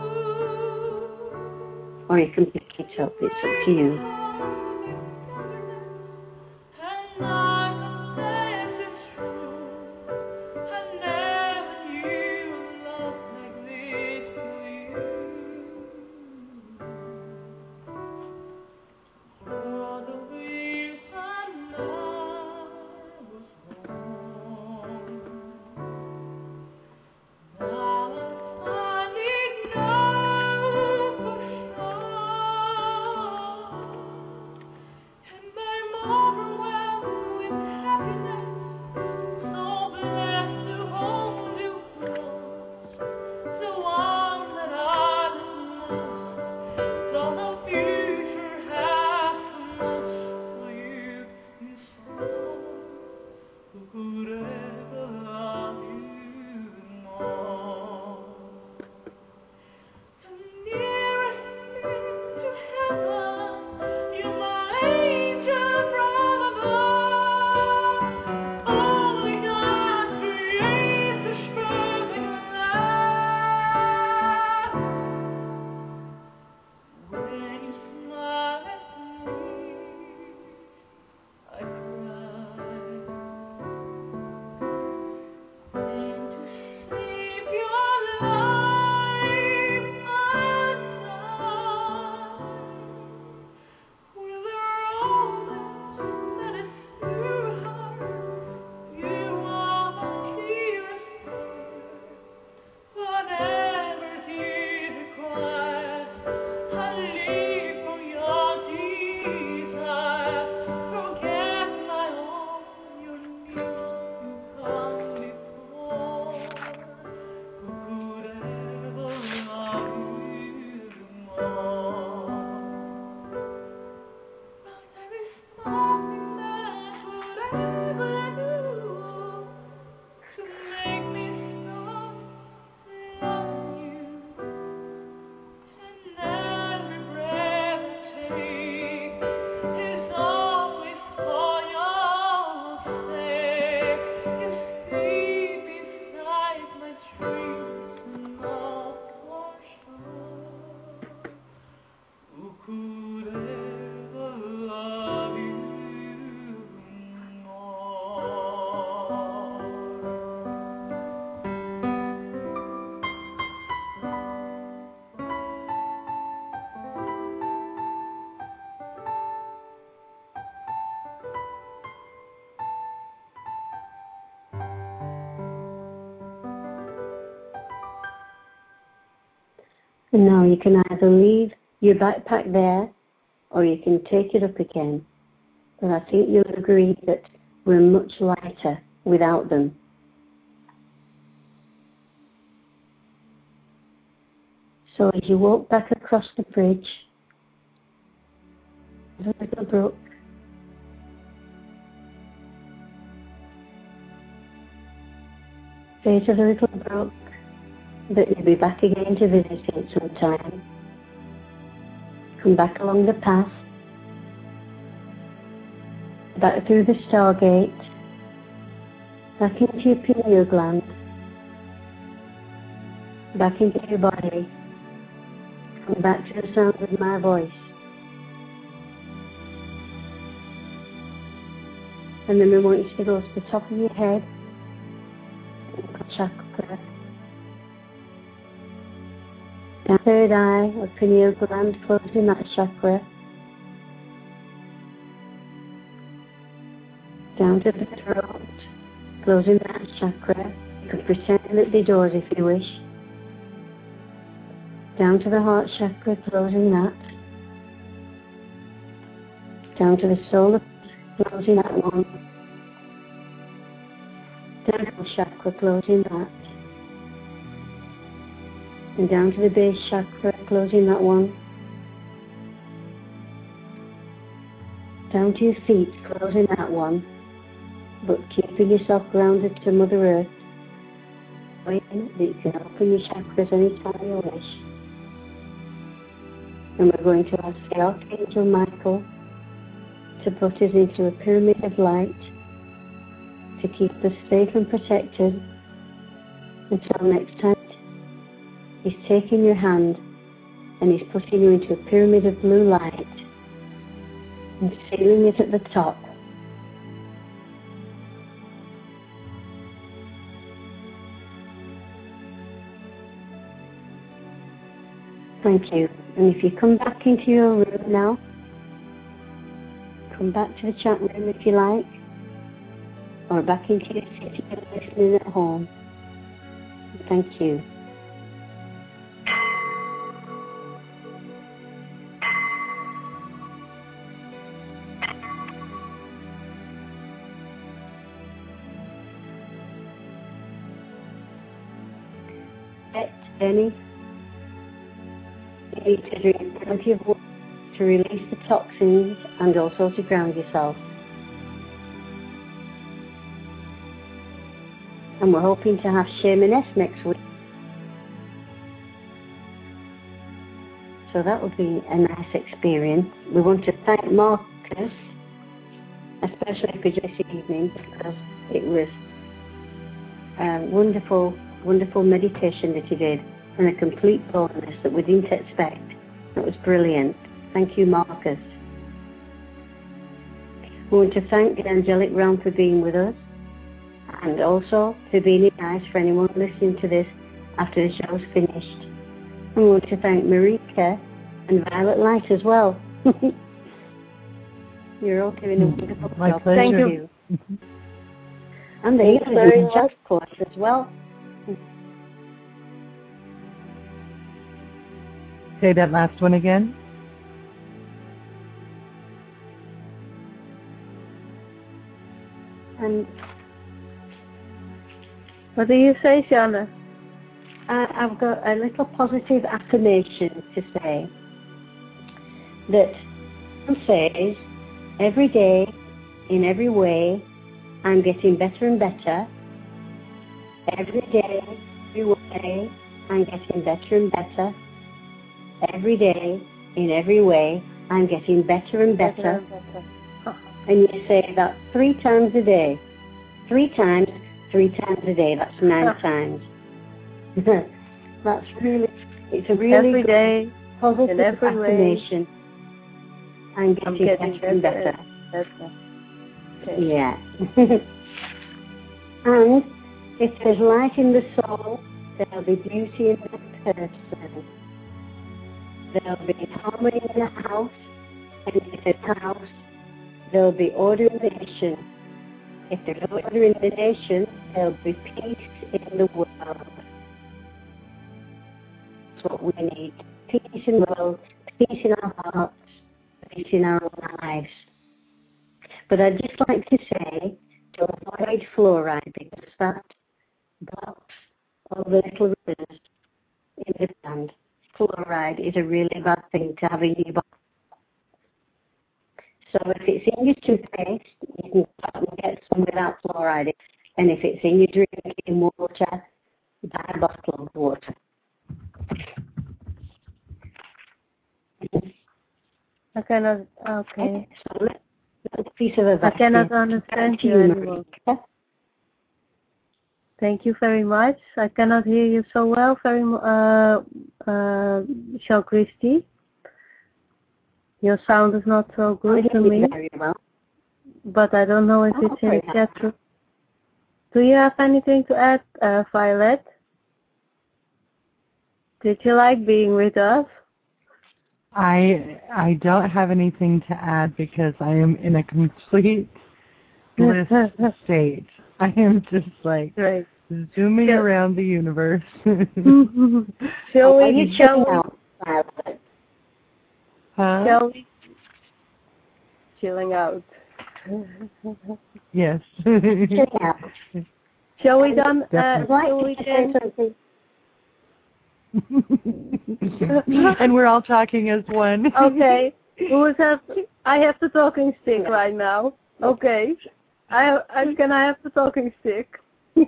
or you can pick it up. It's up to you. And now you can either leave your backpack there or you can take it up again. But I think you'll agree that we're much lighter without them. So as you walk back across the bridge, there's a little brook. Say to the little brook that you'll be back again to visit it sometime. Come back along the path, back through the stargate, back into your pineal gland, back into your body, come back to the sound of my voice. And then we want you to go to the top of your head, chakra, down third eye or pineal gland, closing that chakra, down to the throat, closing that chakra. You can pretend that they're doors if you wish. Down to the heart chakra, closing that. Down to the solar, closing that one. Down chakra, closing that. And down to the base chakra, closing that one. Down to your feet, closing that one. But keeping yourself grounded to Mother Earth. Waiting that you can open your chakras anytime you wish. And we're going to ask the Archangel Michael to put us into a pyramid of light to keep us safe and protected until next time. He's taking your hand and he's putting you into a pyramid of blue light and sealing it at the top. Thank you. And if you come back into your room now, come back to the chat room if you like, or back into your sitting and listening at home. Thank you. Jenny, you need to drink plenty of water to release the toxins and also to ground yourself. And we're hoping to have Shamaness next week. So that would be a nice experience. We want to thank Marcus, especially for this evening, because it was a wonderful meditation that he did, and a complete bonus that we didn't expect. It was brilliant. Thank you, Marcus. We want to thank the Angelic Realm for being with us, and also for being nice for anyone listening to this after the show's finished. And we want to thank Marika and Violet Light as well. You're all doing a wonderful My job. pleasure. Thank you. And the Healing Just course as well. Say that last one again. And what do you say, Shana? I've got a little positive affirmation to say. That says, every day, in every way, I'm getting better and better. Every day, every way, I'm getting better and better. Every day, in every way, I'm getting better and better. And you say that 3 times a day. 3 times a day. That's 9 times. That's really, it's a really every good, day, positive in every affirmation. way, I'm getting better and better. Okay. Yeah. And if there's light in the soul, there'll be beauty in the person. There'll be harmony in the house, and if there's a house, there'll be order in the nation. If there's order in the nation, there'll be peace in the world. what we need. Peace in the world, peace in our hearts, peace in our lives. But I'd just like to say to avoid fluoride, because that blocks all the little rivers in the plant. Fluoride is a really bad thing to have in your body. So if it's in your toothpaste, you can get some without fluoride. And if it's in your drinking water, buy a bottle of water. I cannot, okay. So that's a piece of advice. I cannot understand you anymore. Thank you very much. I cannot hear you so well, Shell Christie. Your sound is not so good to me. Very well. But I don't know if it's in the chat room. Do you have anything to add, Violet? Did you like being with us? I don't have anything to add because I am in a complete bliss state. I am just like zooming around the universe. Shall we? Chilling out. Yes. Chilling out. Shall we done? And we're all talking as one. Okay. I have the talking stick right now. Okay. Can I have the talking stick? Yes,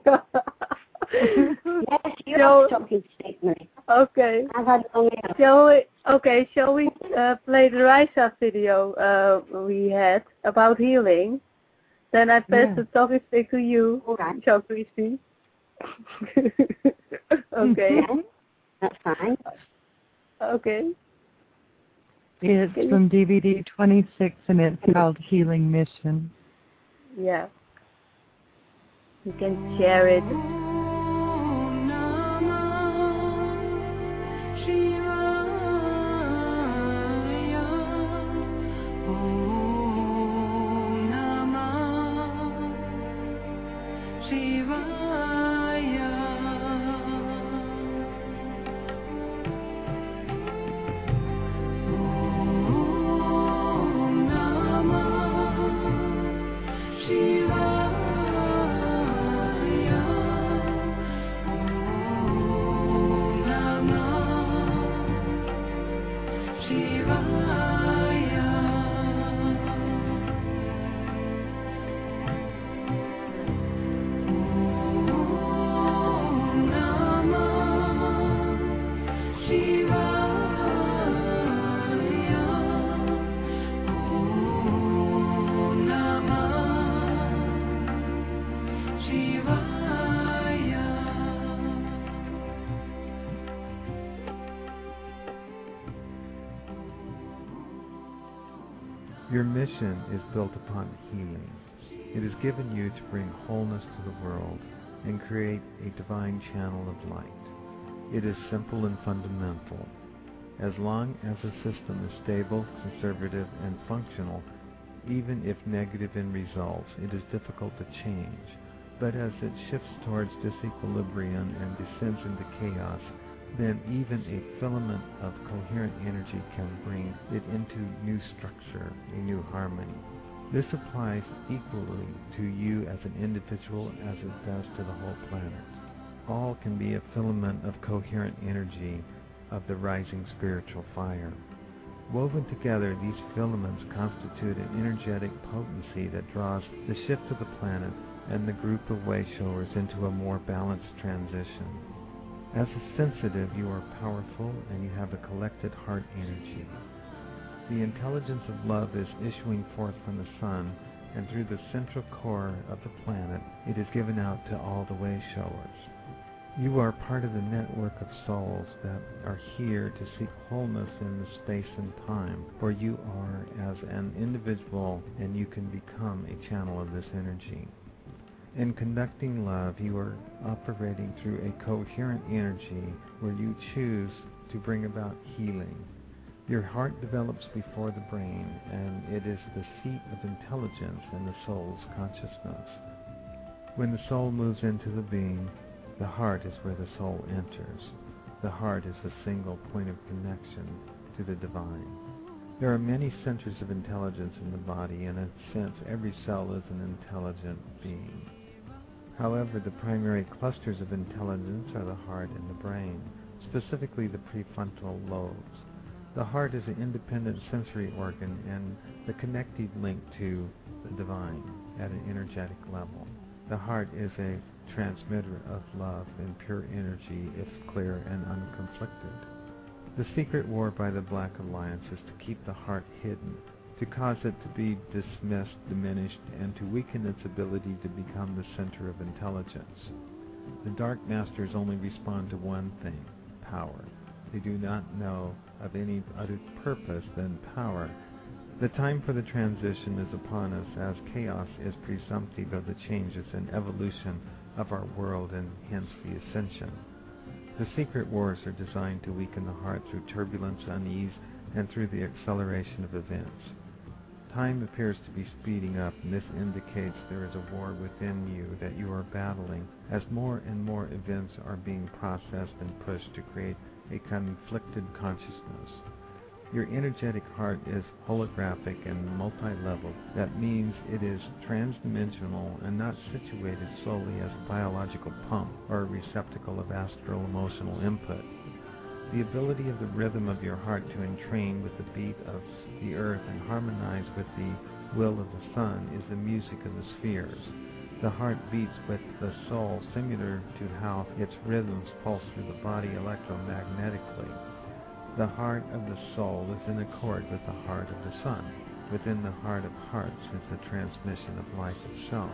you have the talking stick, Marie. Okay. I've had long enough. Shall we play the Raisa video we had about healing? Then I pass the talking stick to you, Shell Christie. Okay. Yeah, that's fine. Okay. It's from DVD 26 and it's called Healing Mission. Yeah. You can share it. Your mission is built upon healing. It is given you to bring wholeness to the world and create a divine channel of light. It is simple and fundamental. As long as a system is stable, conservative, and functional, even if negative in results, it is difficult to change. But as it shifts towards disequilibrium and descends into chaos, then even a filament of coherent energy can bring it into new structure, a new harmony. This applies equally to you as an individual as it does to the whole planet. All can be a filament of coherent energy of the rising spiritual fire. Woven together, these filaments constitute an energetic potency that draws the shift of the planet and the group of wayshowers into a more balanced transition. As a sensitive, you are powerful and you have a collected heart energy. The intelligence of love is issuing forth from the sun, and through the central core of the planet, it is given out to all the wayshowers. You are part of the network of souls that are here to seek wholeness in the space and time, where you are as an individual and you can become a channel of this energy. In conducting love, you are operating through a coherent energy where you choose to bring about healing. Your heart develops before the brain, and it is the seat of intelligence in the soul's consciousness. When the soul moves into the being, the heart is where the soul enters. The heart is a single point of connection to the divine. There are many centers of intelligence in the body. In a sense, every cell is an intelligent being. However, the primary clusters of intelligence are the heart and the brain, specifically the prefrontal lobes. The heart is an independent sensory organ and the connective link to the divine at an energetic level. The heart is a transmitter of love and pure energy if clear and unconflicted. The secret war by the Black Alliance is to keep the heart hidden, to cause it to be dismissed, diminished, and to weaken its ability to become the center of intelligence. The Dark Masters only respond to one thing, power. They do not know of any other purpose than power. The time for the transition is upon us, as chaos is presumptive of the changes and evolution of our world and hence the ascension. The secret wars are designed to weaken the heart through turbulence, unease, and through the acceleration of events. Time appears to be speeding up, and this indicates there is a war within you that you are battling as more and more events are being processed and pushed to create a conflicted consciousness. Your energetic heart is holographic and multi-level. That means it is transdimensional and not situated solely as a biological pump or a receptacle of astral emotional input. The ability of the rhythm of your heart to entrain with the beat of the earth and harmonize with the will of the sun is the music of the spheres. The heart beats with the soul, similar to how its rhythms pulse through the body electromagnetically. The heart of the soul is in accord with the heart of the sun. Within the heart of hearts is the transmission of life itself.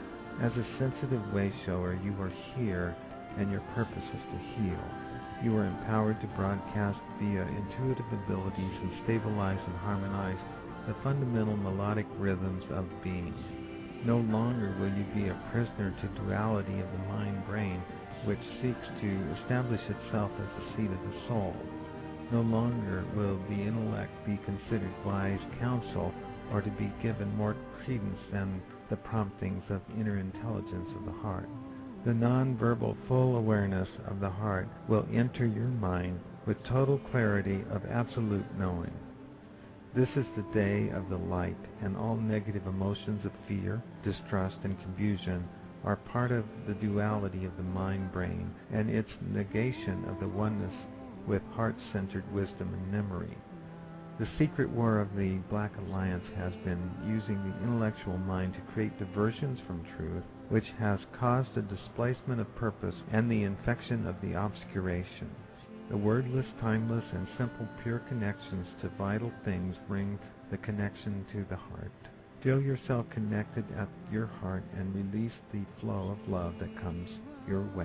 As a sensitive way shower, you are here, and your purpose is to heal. You are empowered to broadcast via intuitive abilities and stabilize and harmonize the fundamental melodic rhythms of being. No longer will you be a prisoner to duality of the mind-brain, which seeks to establish itself as the seat of the soul. No longer will the intellect be considered wise counsel or to be given more credence than the promptings of inner intelligence of the heart. The non-verbal full awareness of the heart will enter your mind with total clarity of absolute knowing. This is the day of the light, and all negative emotions of fear, distrust, and confusion are part of the duality of the mind-brain and its negation of the oneness with heart-centered wisdom and memory. The secret war of the Black Alliance has been using the intellectual mind to create diversions from truth, which has caused a displacement of purpose and the infection of the obscuration. The wordless, timeless, and simple pure connections to vital things bring the connection to the heart. Feel yourself connected at your heart and release the flow of love that comes your way,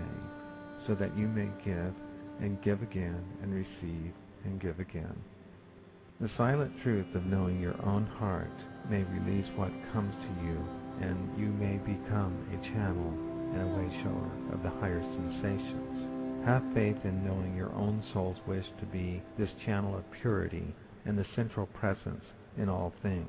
so that you may give and give again and receive and give again. The silent truth of knowing your own heart may release what comes to you, and you may become a channel and a way shower of the higher sensations. Have faith in knowing your own soul's wish to be this channel of purity and the central presence in all things.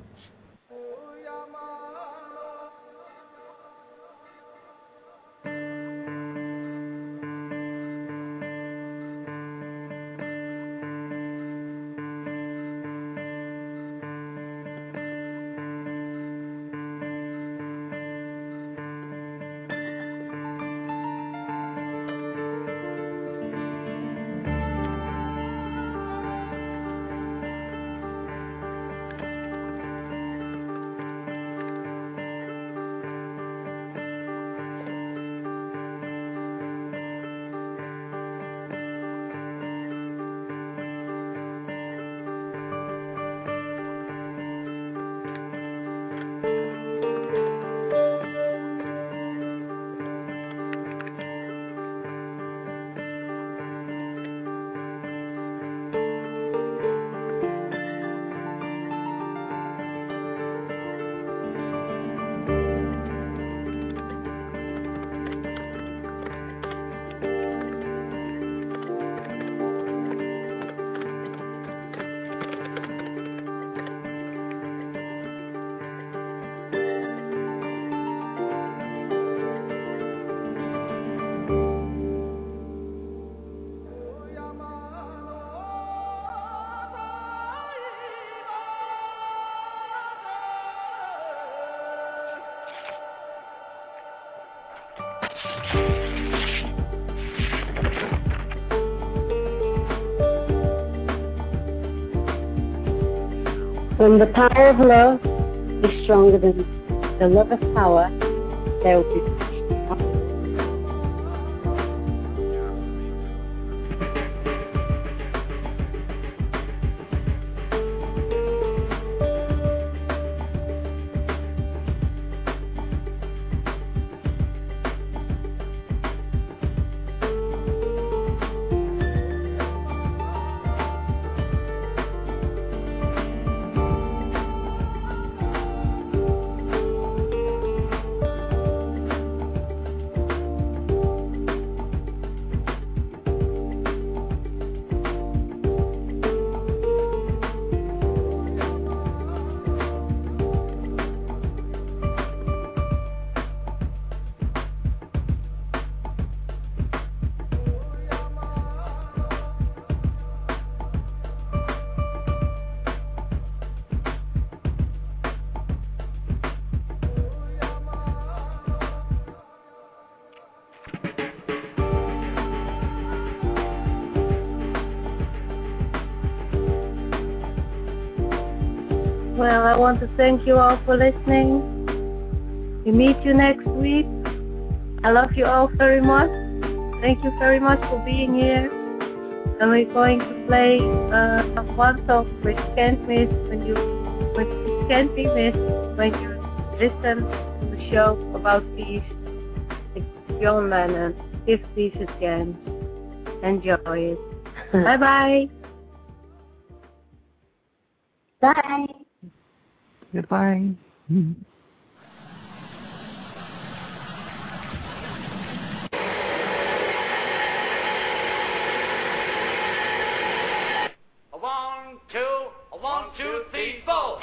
When the power of love is stronger than the love of power, there will be. Well, I want to thank you all for listening. We meet you next week. I love you all very much. Thank you very much for being here. And we're going to play one song which can't be missed when you listen to the show about peace. It's John Lennon. Give peace a chance. Enjoy it. Bye-bye. Bye. Goodbye. A 1, 2, 3, 4.